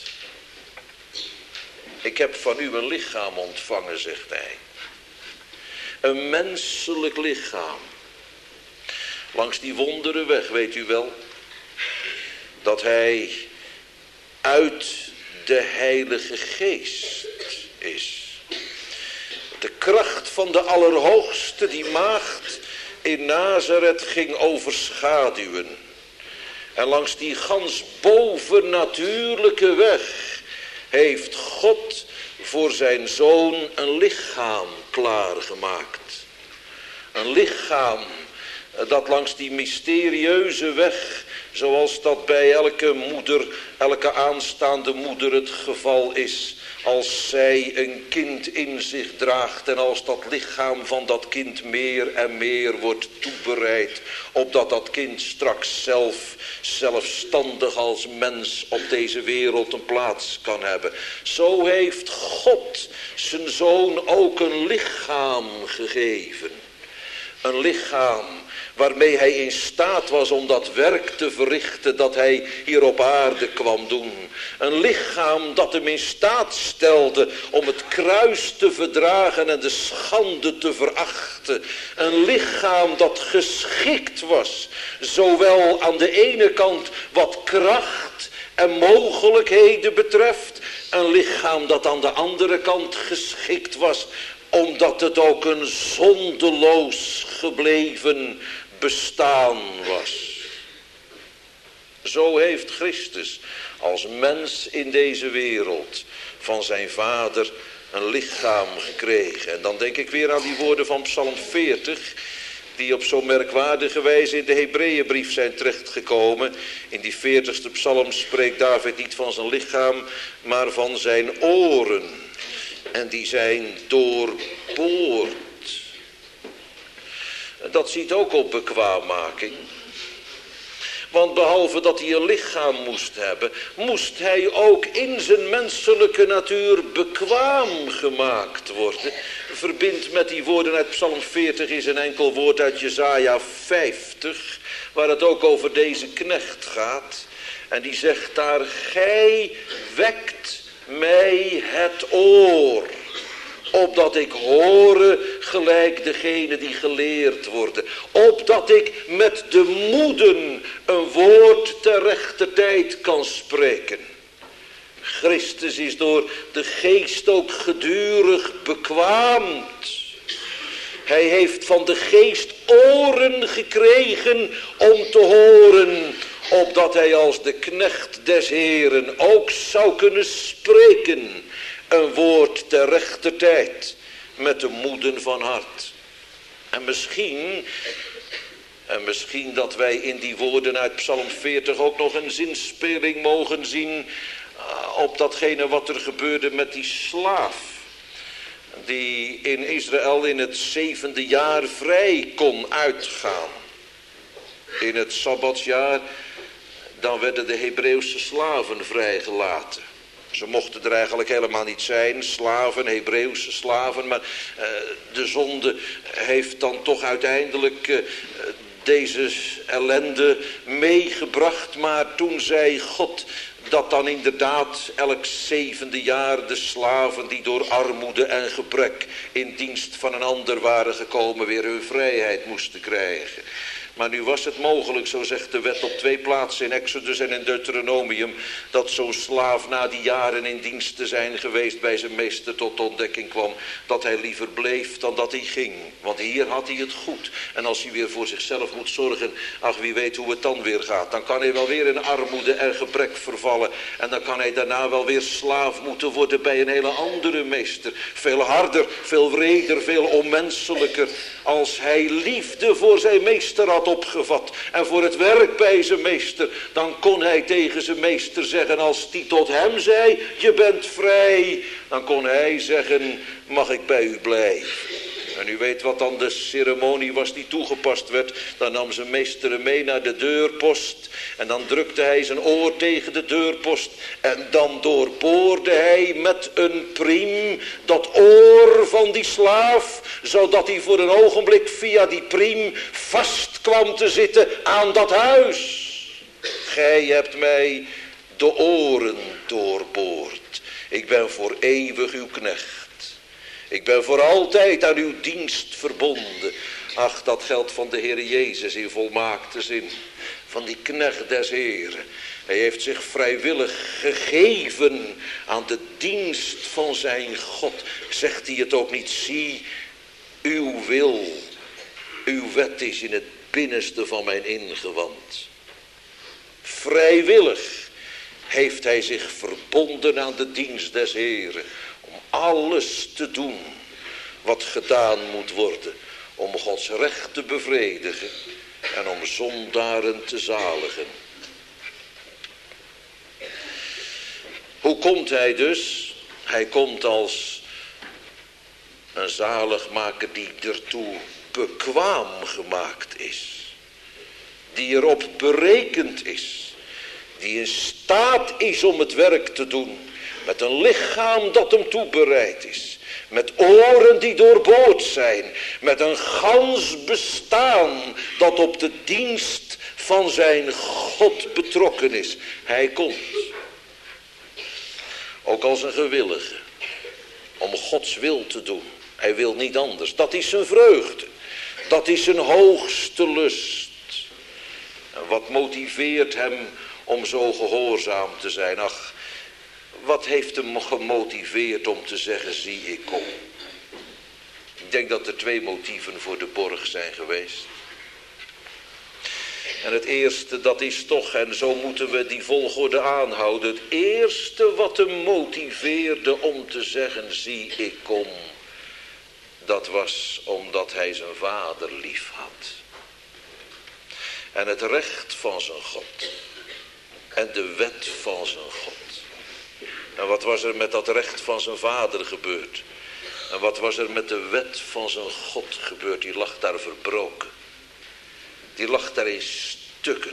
Ik heb van u een lichaam ontvangen, zegt hij. Een menselijk lichaam. Langs die wondere weg, weet u wel, dat hij uit de Heilige Geest is. De kracht van de Allerhoogste, die maagd in Nazareth ging overschaduwen. En langs die gans bovennatuurlijke weg heeft God voor zijn zoon een lichaam klaargemaakt. Een lichaam dat langs die mysterieuze weg, zoals dat bij elke moeder, elke aanstaande moeder het geval is, als zij een kind in zich draagt en als dat lichaam van dat kind meer en meer wordt toebereid, opdat dat kind straks zelf zelfstandig als mens op deze wereld een plaats kan hebben. Zo heeft God zijn zoon ook een lichaam gegeven. Een lichaam waarmee hij in staat was om dat werk te verrichten dat hij hier op aarde kwam doen. Een lichaam dat hem in staat stelde om het kruis te verdragen en de schande te verachten. Een lichaam dat geschikt was, zowel aan de ene kant wat kracht en mogelijkheden betreft. Een lichaam dat aan de andere kant geschikt was, omdat het ook een zondeloos gebleven bestaan was. Zo heeft Christus als mens in deze wereld van zijn vader een lichaam gekregen. En dan denk ik weer aan die woorden van Psalm veertig... die op zo'n merkwaardige wijze in de Hebreeënbrief zijn terechtgekomen. In die veertigste psalm spreekt David niet van zijn lichaam, maar van zijn oren. En die zijn doorboord. Dat ziet ook op bekwaammaking. Want behalve dat hij een lichaam moest hebben, moest hij ook in zijn menselijke natuur bekwaam gemaakt worden. Verbind met die woorden uit Psalm veertig is een enkel woord uit Jesaja vijftig, waar het ook over deze knecht gaat. En die zegt daar: gij wekt mij het oor, opdat ik horen gelijk degene die geleerd worden. Opdat ik met de moeden een woord ter rechter tijd kan spreken. Christus is door de geest ook gedurig bekwaamd. Hij heeft van de geest oren gekregen om te horen, opdat hij als de knecht des Heeren ook zou kunnen spreken. Een woord ter rechter tijd met de moeden van hart. En misschien, en misschien dat wij in die woorden uit Psalm veertig ook nog een zinspeling mogen zien op datgene wat er gebeurde met die slaaf, die in Israël in het zevende jaar vrij kon uitgaan. In het Sabbatsjaar, dan werden de Hebreeuwse slaven vrijgelaten. Ze mochten er eigenlijk helemaal niet zijn, slaven, Hebreeuwse slaven. Maar uh, de zonde heeft dan toch uiteindelijk uh, deze ellende meegebracht. Maar toen zei God dat dan inderdaad elk zevende jaar de slaven die door armoede en gebrek in dienst van een ander waren gekomen weer hun vrijheid moesten krijgen. Maar nu was het mogelijk, zo zegt de wet op twee plaatsen in Exodus en in Deuteronomium, dat zo'n slaaf na die jaren in dienst te zijn geweest bij zijn meester tot ontdekking kwam dat hij liever bleef dan dat hij ging. Want hier had hij het goed. En als hij weer voor zichzelf moet zorgen, ach wie weet hoe het dan weer gaat. Dan kan hij wel weer in armoede en gebrek vervallen. En dan kan hij daarna wel weer slaaf moeten worden bij een hele andere meester. Veel harder, veel wreder, veel onmenselijker. Als hij liefde voor zijn meester had opgevat en voor het werk bij zijn meester, dan kon hij tegen zijn meester zeggen, als die tot hem zei, je bent vrij, dan kon hij zeggen, mag ik bij u blijven. En u weet wat dan de ceremonie was die toegepast werd. Dan nam zijn meester hem mee naar de deurpost. En dan drukte hij zijn oor tegen de deurpost. En dan doorboorde hij met een priem dat oor van die slaaf. Zodat hij voor een ogenblik via die priem vast kwam te zitten aan dat huis. Gij hebt mij de oren doorboord. Ik ben voor eeuwig uw knecht. Ik ben voor altijd aan uw dienst verbonden. Ach, dat geldt van de Heer Jezus in volmaakte zin. Van die knecht des Heren. Hij heeft zich vrijwillig gegeven aan de dienst van zijn God. Zegt hij het ook niet? Zie, uw wil, uw wet is in het binnenste van mijn ingewand. Vrijwillig heeft hij zich verbonden aan de dienst des Heren. Alles te doen wat gedaan moet worden om Gods recht te bevredigen en om zondaren te zaligen. Hoe komt hij dus? Hij komt als een zaligmaker die ertoe bekwaam gemaakt is. Die erop berekend is. Die in staat is om het werk te doen. Met een lichaam dat hem toebereid is. Met oren die doorboord zijn. Met een gans bestaan dat op de dienst van zijn God betrokken is. Hij komt. Ook als een gewillige. Om Gods wil te doen. Hij wil niet anders. Dat is zijn vreugde. Dat is zijn hoogste lust. En wat motiveert hem om zo gehoorzaam te zijn. Ach, wat heeft hem gemotiveerd om te zeggen, zie ik kom? Ik denk dat er twee motieven voor de borg zijn geweest. En het eerste, dat is toch, en zo moeten we die volgorde aanhouden. Het eerste wat hem motiveerde om te zeggen, zie ik kom. Dat was omdat hij zijn vader lief had. En het recht van zijn God. En de wet van zijn God. En wat was er met dat recht van zijn vader gebeurd? En wat was er met de wet van zijn God gebeurd? Die lag daar verbroken. Die lag daar in stukken.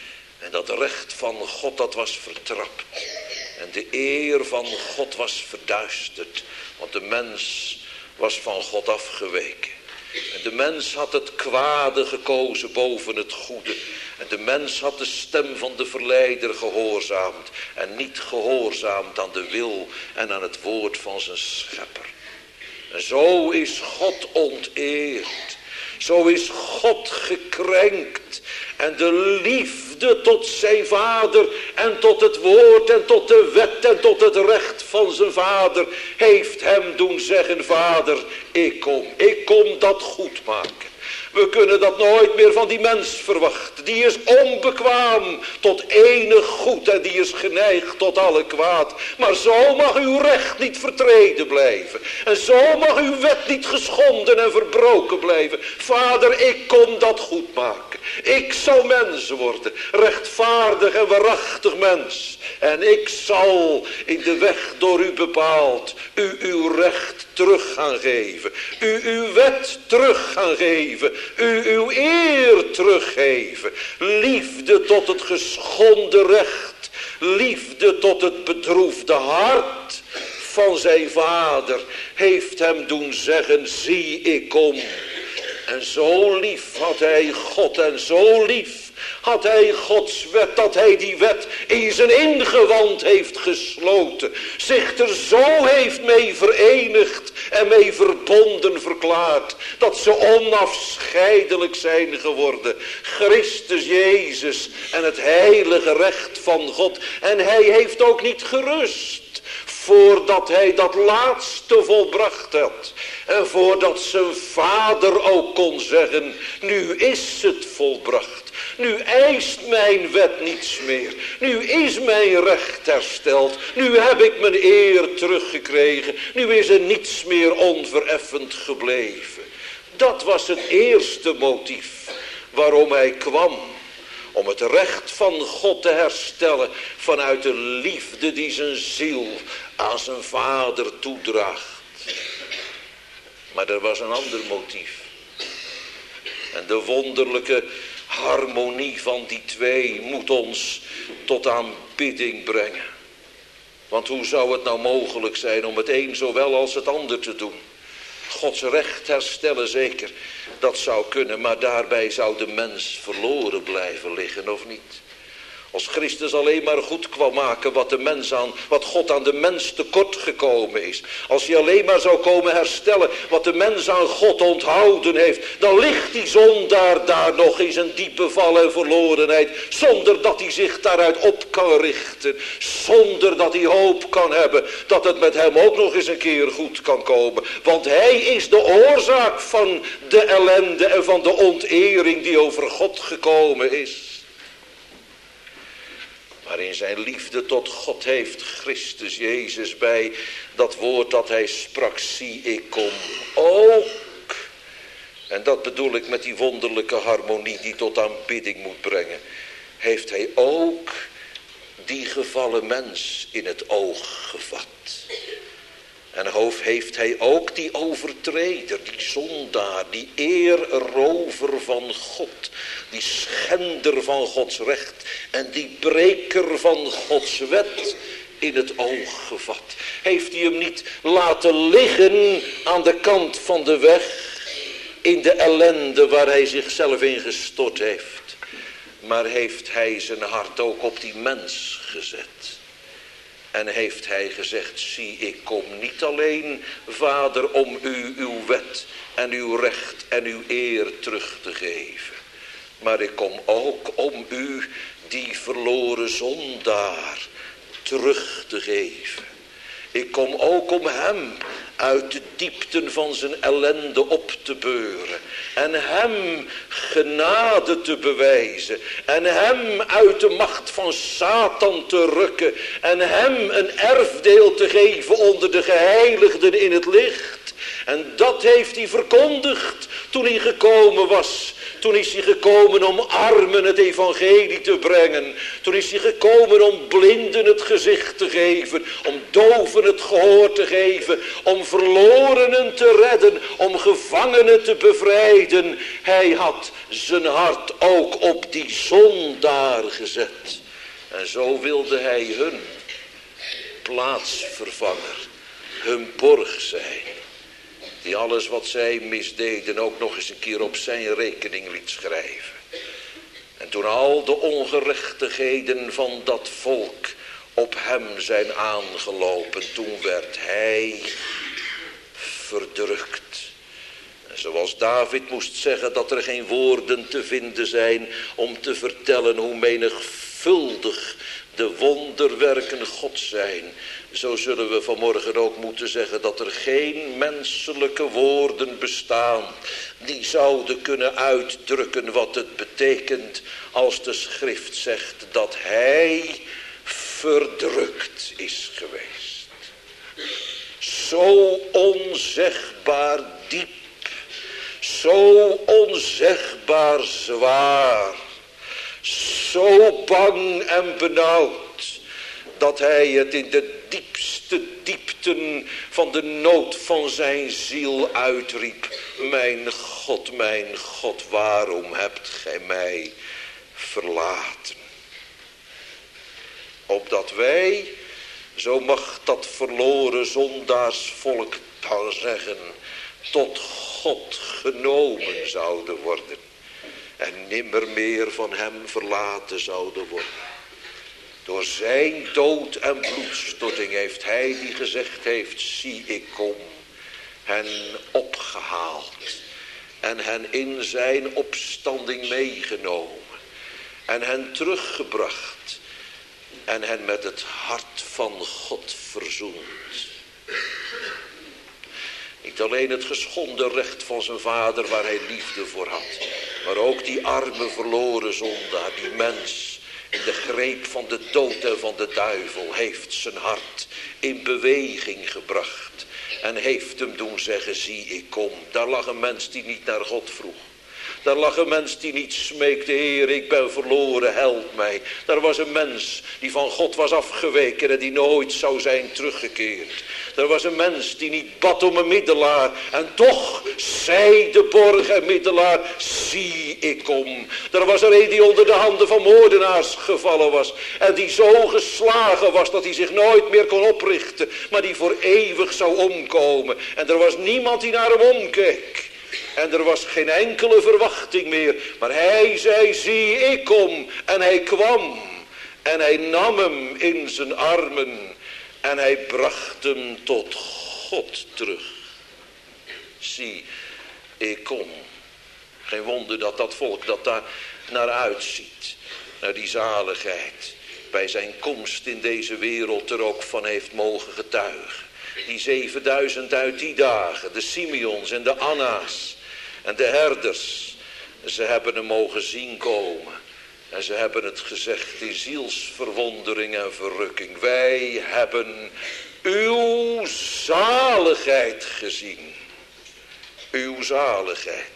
En dat recht van God, dat was vertrapt. En de eer van God was verduisterd. Want de mens was van God afgeweken. En de mens had het kwade gekozen boven het goede. En de mens had de stem van de verleider gehoorzaamd. En niet gehoorzaamd aan de wil en aan het woord van zijn schepper. En zo is God onteerd. Zo is God gekrenkt. En de liefde tot zijn vader en tot het woord en tot de wet en tot het recht van zijn vader heeft hem doen zeggen, vader, ik kom. Ik kom dat goed maken. We kunnen dat nooit meer van die mens verwachten. Die is onbekwaam tot enig goed en die is geneigd tot alle kwaad. Maar zo mag uw recht niet vertreden blijven. En zo mag uw wet niet geschonden en verbroken blijven. Vader, ik kom dat goed maken. Ik zal mens worden, rechtvaardig en waarachtig mens. En ik zal in de weg door u bepaald u uw recht terug gaan geven. U uw wet terug gaan geven. U uw eer teruggeven. Liefde tot het geschonden recht. Liefde tot het bedroefde hart van zijn vader heeft hem doen zeggen, zie ik kom. En zo lief had hij God en zo lief had hij Gods wet, dat hij die wet in zijn ingewand heeft gesloten. Zich er zo heeft mee verenigd en mee verbonden verklaard. Dat ze onafscheidelijk zijn geworden. Christus Jezus en het heilige recht van God. En hij heeft ook niet gerust. Voordat hij dat laatste volbracht had. En voordat zijn vader ook kon zeggen, nu is het volbracht. Nu eist mijn wet niets meer. Nu is mijn recht hersteld. Nu heb ik mijn eer teruggekregen. Nu is er niets meer onvereffend gebleven. Dat was het eerste motief waarom hij kwam. Om het recht van God te herstellen vanuit de liefde die zijn ziel aan zijn vader toedraagt. Maar er was een ander motief. En de wonderlijke harmonie van die twee moet ons tot aanbidding brengen. Want hoe zou het nou mogelijk zijn om het een zowel als het ander te doen? Gods recht herstellen zeker, dat zou kunnen, maar daarbij zou de mens verloren blijven liggen, of niet? Als Christus alleen maar goed kwam maken wat, de mens aan, wat God aan de mens tekort gekomen is. Als hij alleen maar zou komen herstellen wat de mens aan God onthouden heeft. Dan ligt die zondaar daar nog in zijn diepe val en verlorenheid. Zonder dat hij zich daaruit op kan richten. Zonder dat hij hoop kan hebben dat het met hem ook nog eens een keer goed kan komen. Want hij is de oorzaak van de ellende en van de ontering die over God gekomen is. Maar in zijn liefde tot God heeft Christus Jezus bij dat woord dat hij sprak, zie ik kom, ook. En dat bedoel ik met die wonderlijke harmonie die tot aanbidding moet brengen. Heeft hij ook die gevallen mens in het oog gevat. En hoofd heeft hij ook die overtreder, die zondaar, die eerrover van God. Die schender van Gods recht en die breker van Gods wet in het oog gevat. Heeft hij hem niet laten liggen aan de kant van de weg in de ellende waar hij zichzelf in gestort heeft. Maar heeft hij zijn hart ook op die mens gezet. En heeft hij gezegd, zie ik kom niet alleen, Vader, om u uw wet en uw recht en uw eer terug te geven. Maar ik kom ook om u die verloren zondaar terug te geven. Ik kom ook om hem uit de diepten van zijn ellende op te beuren. En hem genade te bewijzen. En hem uit de macht van Satan te rukken. En hem een erfdeel te geven onder de geheiligden in het licht. En dat heeft hij verkondigd toen hij gekomen was. Toen is hij gekomen om armen het evangelie te brengen. Toen is hij gekomen om blinden het gezicht te geven. Om doven het gehoor te geven. Om verlorenen te redden. Om gevangenen te bevrijden. Hij had zijn hart ook op die zondaar gezet. En zo wilde hij hun plaatsvervanger, hun borg zijn. Die alles wat zij misdeden ook nog eens een keer op zijn rekening liet schrijven. En toen al de ongerechtigheden van dat volk op hem zijn aangelopen, toen werd hij verdrukt. En zoals David moest zeggen dat er geen woorden te vinden zijn om te vertellen hoe menigvuldig de wonderwerken Gods zijn. Zo zullen we vanmorgen ook moeten zeggen dat er geen menselijke woorden bestaan die zouden kunnen uitdrukken wat het betekent als de schrift zegt dat hij verdrukt is geweest. Zo onzegbaar diep, zo onzegbaar zwaar, zo bang en benauwd, dat hij het in de diepste diepten van de nood van zijn ziel uitriep. Mijn God, mijn God, waarom hebt gij mij verlaten? Opdat wij, zo mag dat verloren zondaarsvolk dan zeggen, tot God genomen zouden worden. En nimmer meer van hem verlaten zouden worden. Door zijn dood en bloedstorting heeft hij die gezegd heeft, zie ik kom, hen opgehaald. En hen in zijn opstanding meegenomen. En hen teruggebracht. En hen met het hart van God verzoend. Niet alleen het geschonden recht van zijn vader waar hij liefde voor had. Maar ook die arme verloren zondaar, die mens in de greep van de dood en van de duivel heeft zijn hart in beweging gebracht. En heeft hem doen zeggen, zie ik kom. Daar lag een mens die niet naar God vroeg. Daar lag een mens die niet smeekte, Heer, ik ben verloren, help mij. Daar was een mens die van God was afgeweken en die nooit zou zijn teruggekeerd. Er was een mens die niet bad om een middelaar. En toch zei de borg en middelaar, zie ik kom. Er was er een die onder de handen van moordenaars gevallen was. En die zo geslagen was dat hij zich nooit meer kon oprichten. Maar die voor eeuwig zou omkomen. En er was niemand die naar hem omkeek. En er was geen enkele verwachting meer. Maar hij zei, zie ik kom. En hij kwam. En hij nam hem in zijn armen. En hij bracht hem tot God terug. Zie, ik kom. Geen wonder dat dat volk dat daar naar uitziet. Naar die zaligheid. Bij zijn komst in deze wereld er ook van heeft mogen getuigen. Die zevenduizend uit die dagen. De Simeons en de Anna's. En de herders. Ze hebben hem mogen zien komen. En ze hebben het gezegd in zielsverwondering en verrukking. Wij hebben uw zaligheid gezien. Uw zaligheid.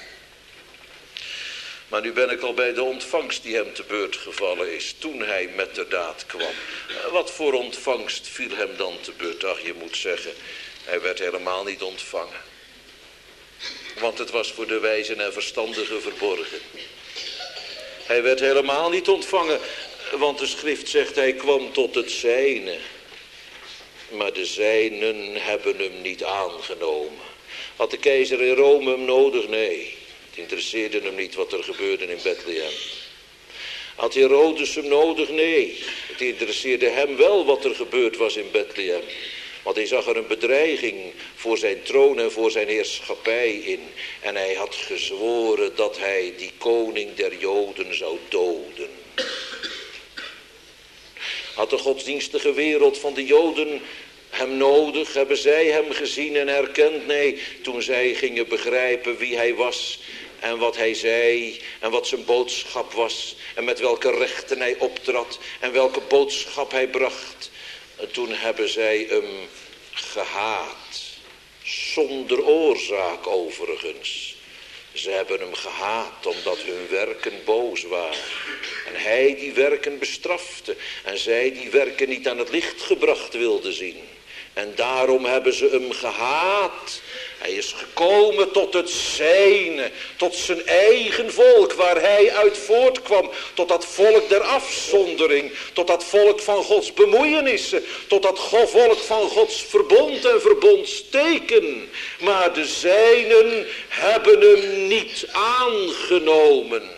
Maar nu ben ik al bij de ontvangst die hem te beurt gevallen is. Toen hij met de daad kwam. Wat voor ontvangst viel hem dan te beurt? Ach, je moet zeggen, hij werd helemaal niet ontvangen. Want het was voor de wijzen en verstandigen verborgen. Hij werd helemaal niet ontvangen, want de schrift zegt hij kwam tot het zijne. Maar de zijnen hebben hem niet aangenomen. Had de keizer in Rome hem nodig? Nee. Het interesseerde hem niet wat er gebeurde in Bethlehem. Had Herodes hem nodig? Nee. Het interesseerde hem wel wat er gebeurd was in Bethlehem. Want hij zag er een bedreiging voor zijn troon en voor zijn heerschappij in. En hij had gezworen dat hij die koning der Joden zou doden. Had de godsdienstige wereld van de Joden hem nodig? Hebben zij hem gezien en herkend? Nee, toen zij gingen begrijpen wie hij was en wat hij zei en wat zijn boodschap was en met welke rechten hij optrad en welke boodschap hij bracht. Toen hebben zij hem gehaat. Zonder oorzaak overigens. Ze hebben hem gehaat omdat hun werken boos waren. En hij die werken bestrafte. En zij die werken niet aan het licht gebracht wilden zien. En daarom hebben ze hem gehaat. Hij is gekomen tot het zijne, tot zijn eigen volk waar hij uit voortkwam. Tot dat volk der afzondering, tot dat volk van Gods bemoeienissen. Tot dat volk van Gods verbond en verbondsteken. Maar de zijnen hebben hem niet aangenomen.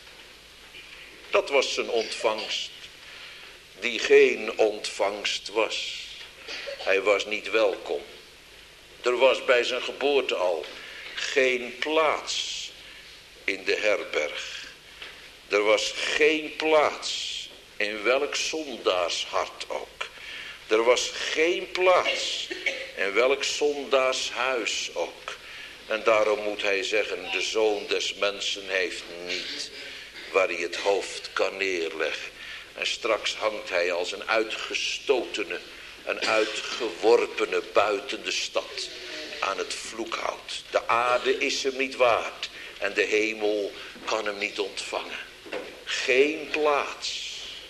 Dat was zijn ontvangst, die geen ontvangst was. Hij was niet welkom. Er was bij zijn geboorte al geen plaats in de herberg. Er was geen plaats in welk zondaarshart ook. Er was geen plaats in welk zondaars-huis ook. En daarom moet hij zeggen, de Zoon des Mensen heeft niet waar hij het hoofd kan neerleggen. En straks hangt hij als een uitgestotene, een uitgeworpene buiten de stad aan het vloekhout. De aarde is hem niet waard en de hemel kan hem niet ontvangen. Geen plaats.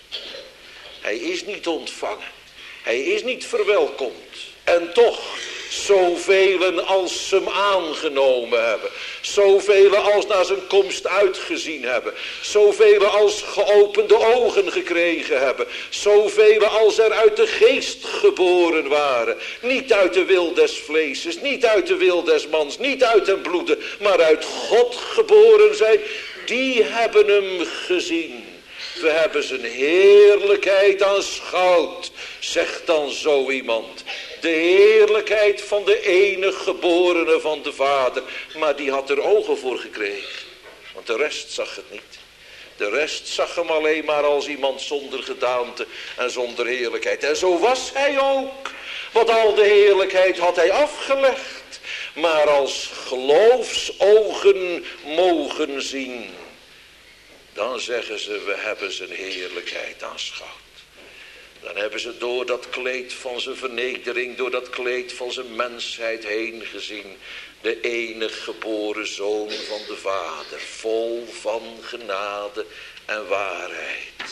Hij is niet ontvangen. Hij is niet verwelkomd. En toch, zoveel als hem aangenomen hebben. Zoveel als naar zijn komst uitgezien hebben. Zoveel als geopende ogen gekregen hebben. Zoveel als er uit de geest geboren waren. Niet uit de wil des vleeses, niet uit de wil des mans, niet uit den bloede, maar uit God geboren zijn. Die hebben hem gezien. We hebben zijn heerlijkheid aanschouwd, zegt dan zo iemand. De heerlijkheid van de enige geborene van de Vader. Maar die had er ogen voor gekregen. Want de rest zag het niet. De rest zag hem alleen maar als iemand zonder gedaante en zonder heerlijkheid. En zo was hij ook. Want al de heerlijkheid had hij afgelegd. Maar als geloofsogen mogen zien, dan zeggen ze, we hebben zijn heerlijkheid aanschouwd. Dan hebben ze door dat kleed van zijn vernedering, door dat kleed van zijn mensheid heen gezien. De enige geboren Zoon van de Vader, vol van genade en waarheid.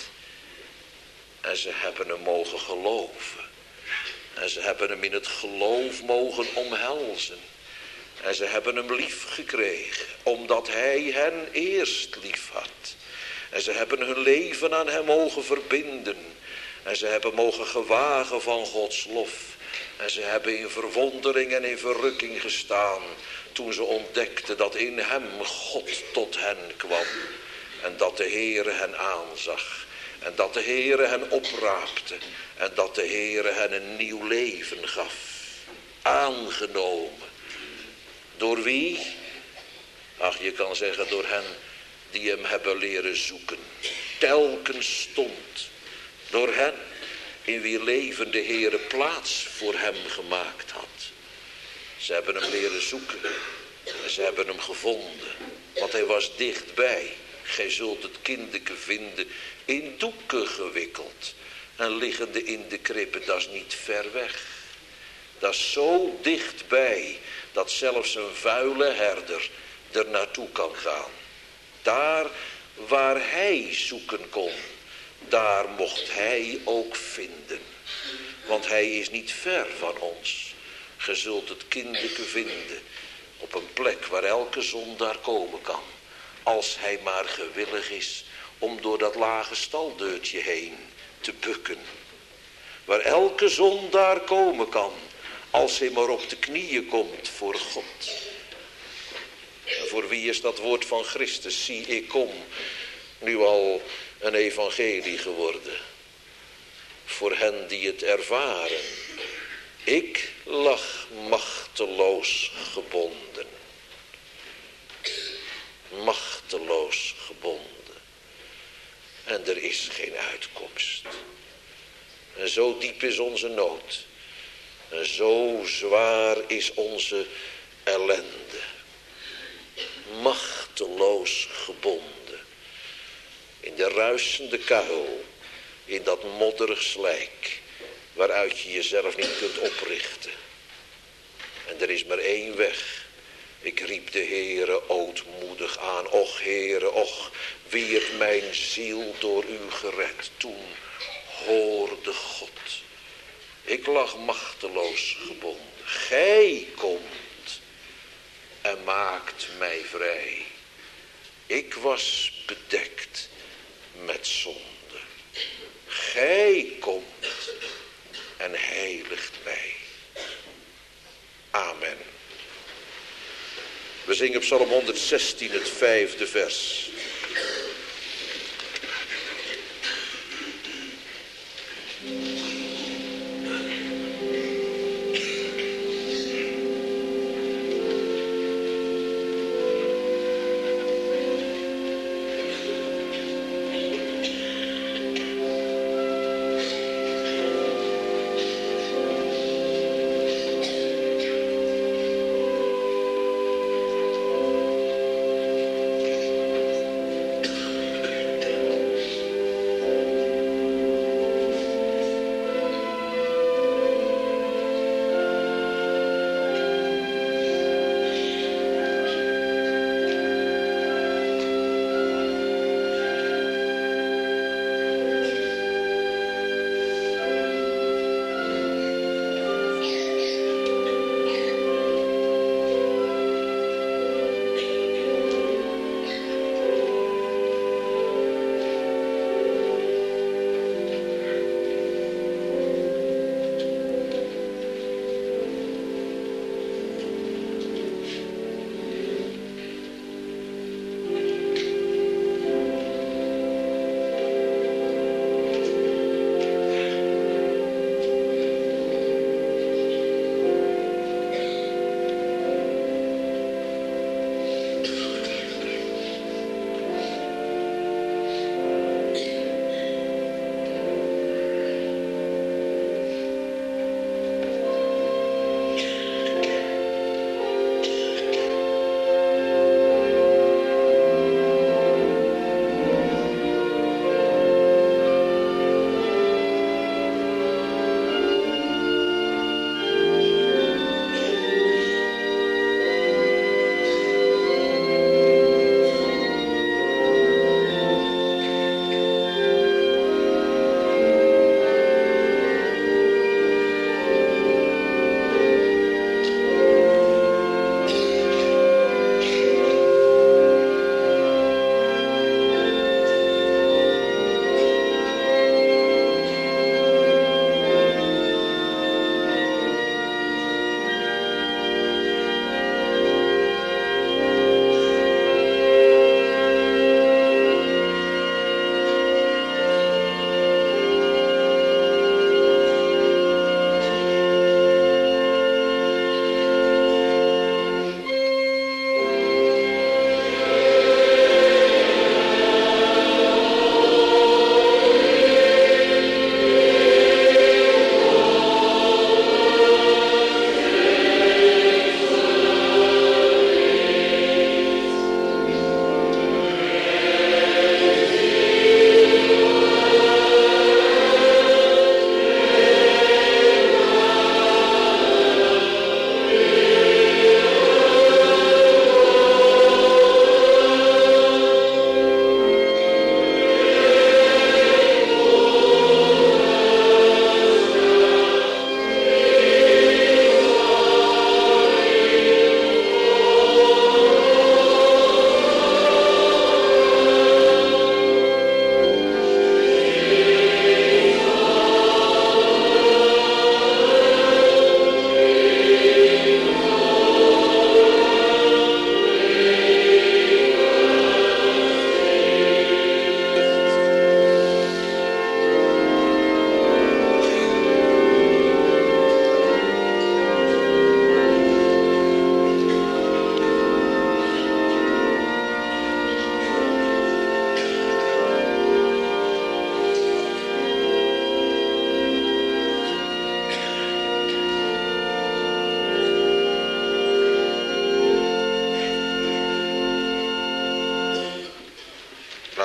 En ze hebben hem mogen geloven. En ze hebben hem in het geloof mogen omhelzen. En ze hebben hem lief gekregen, omdat hij hen eerst lief had. En ze hebben hun leven aan hem mogen verbinden. En ze hebben mogen gewagen van Gods lof. En ze hebben in verwondering en in verrukking gestaan toen ze ontdekten dat in hem God tot hen kwam. En dat de Heere hen aanzag. En dat de Heere hen opraapte. En dat de Heere hen een nieuw leven gaf. Aangenomen. Door wie? Ach, je kan zeggen door hen die hem hebben leren zoeken. Telkens stond. Door hen in wie leven de Heere plaats voor hem gemaakt had. Ze hebben hem leren zoeken. En ze hebben hem gevonden. Want hij was dichtbij. Gij zult het kindeke vinden in doeken gewikkeld. En liggende in de krippen, dat is niet ver weg. Dat is zo dichtbij dat zelfs een vuile herder er naartoe kan gaan. Daar waar hij zoeken kon, daar mocht hij ook vinden. Want hij is niet ver van ons. Ge zult het kindeke vinden op een plek waar elke zondaar komen kan. Als hij maar gewillig is om door dat lage staldeurtje heen te bukken. Waar elke zondaar komen kan. Als hij maar op de knieën komt voor God. En voor wie is dat woord van Christus? Zie, ik kom. Nu al een evangelie geworden. Voor hen die het ervaren. Ik lag machteloos gebonden. Machteloos gebonden. En er is geen uitkomst. En zo diep is onze nood. En zo zwaar is onze ellende. Machteloos gebonden. In de ruisende kuil. In dat modderig slijk. Waaruit je jezelf niet kunt oprichten. En er is maar één weg. Ik riep de Heere ootmoedig aan. Och Heere, och, wie heeft mijn ziel door u gered. Toen hoorde God. Ik lag machteloos gebonden. Gij komt en maakt mij vrij. Ik was bedekt met zonde. Gij komt en heiligt mij. Amen. We zingen Psalm honderdzestien, het vijfde vers.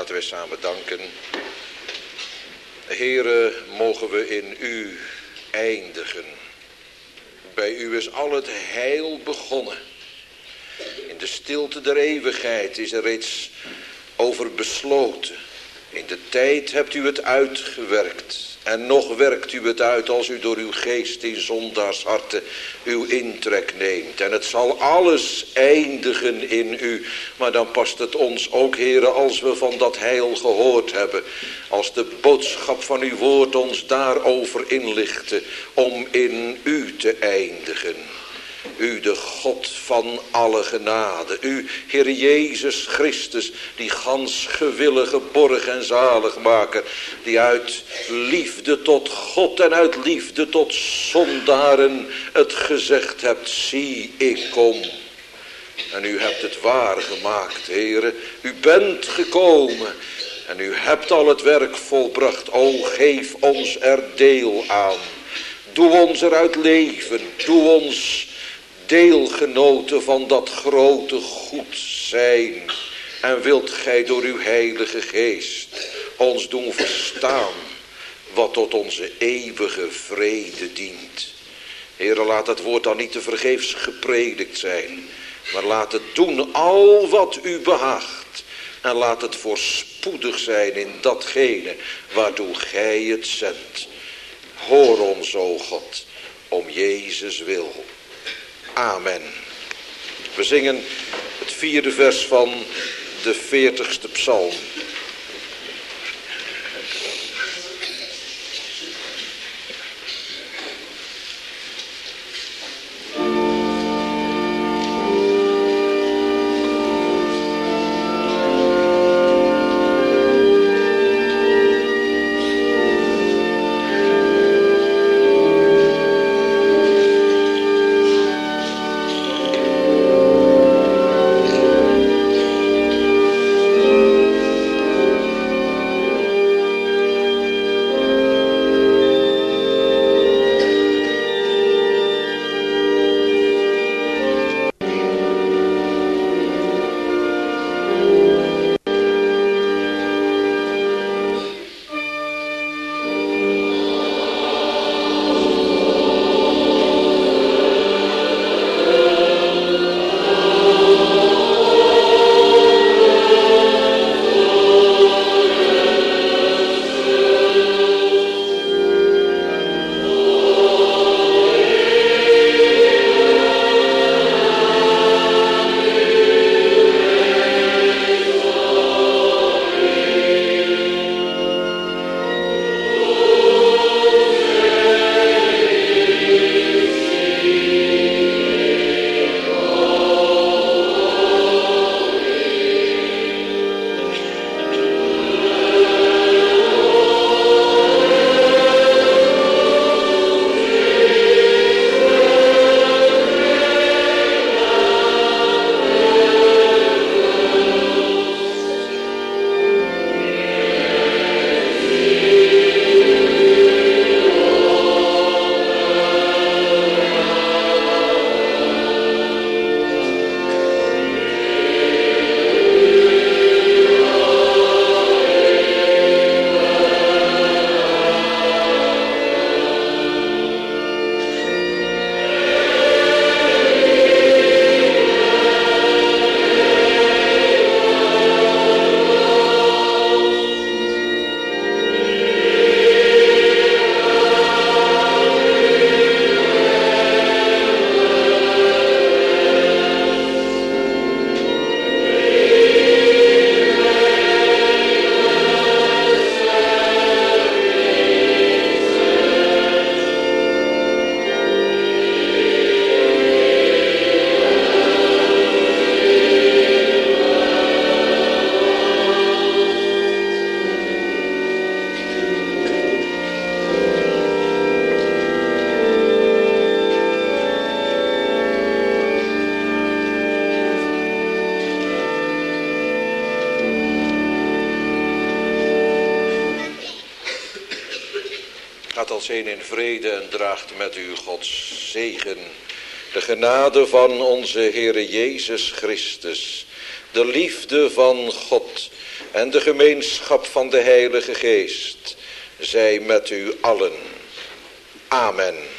Laten wij samen danken. Heere, mogen we in u eindigen. Bij u is al het heil begonnen. In de stilte der eeuwigheid is er reeds over besloten. In de tijd hebt u het uitgewerkt. En nog werkt u het uit als u door uw geest in zondaarsharten uw intrek neemt. En het zal alles eindigen in u. Maar dan past het ons ook, Heere, als we van dat heil gehoord hebben. Als de boodschap van uw woord ons daarover inlichtte. Om in u te eindigen. U, de God van alle genade. U, Heer Jezus Christus, die gans gewillige borg en zaligmaker. Die uit liefde tot God en uit liefde tot zondaren het gezegd hebt. Zie, ik kom. En u hebt het waargemaakt, Heere. U bent gekomen. En u hebt al het werk volbracht. O, geef ons er deel aan. Doe ons eruit leven. Doe ons deelgenoten van dat grote goed zijn. En wilt gij door uw heilige geest ons doen verstaan wat tot onze eeuwige vrede dient. Heere, laat het woord dan niet te vergeefs gepredikt zijn. Maar laat het doen al wat u behaagt. En laat het voorspoedig zijn in datgene waartoe gij het zendt. Hoor ons, o God, om Jezus wil. Amen. We zingen het vierde vers van de veertigste psalm. Gaat als een in vrede en draagt met u Gods zegen. De genade van onze Heere Jezus Christus, de liefde van God en de gemeenschap van de Heilige Geest zij met u allen. Amen.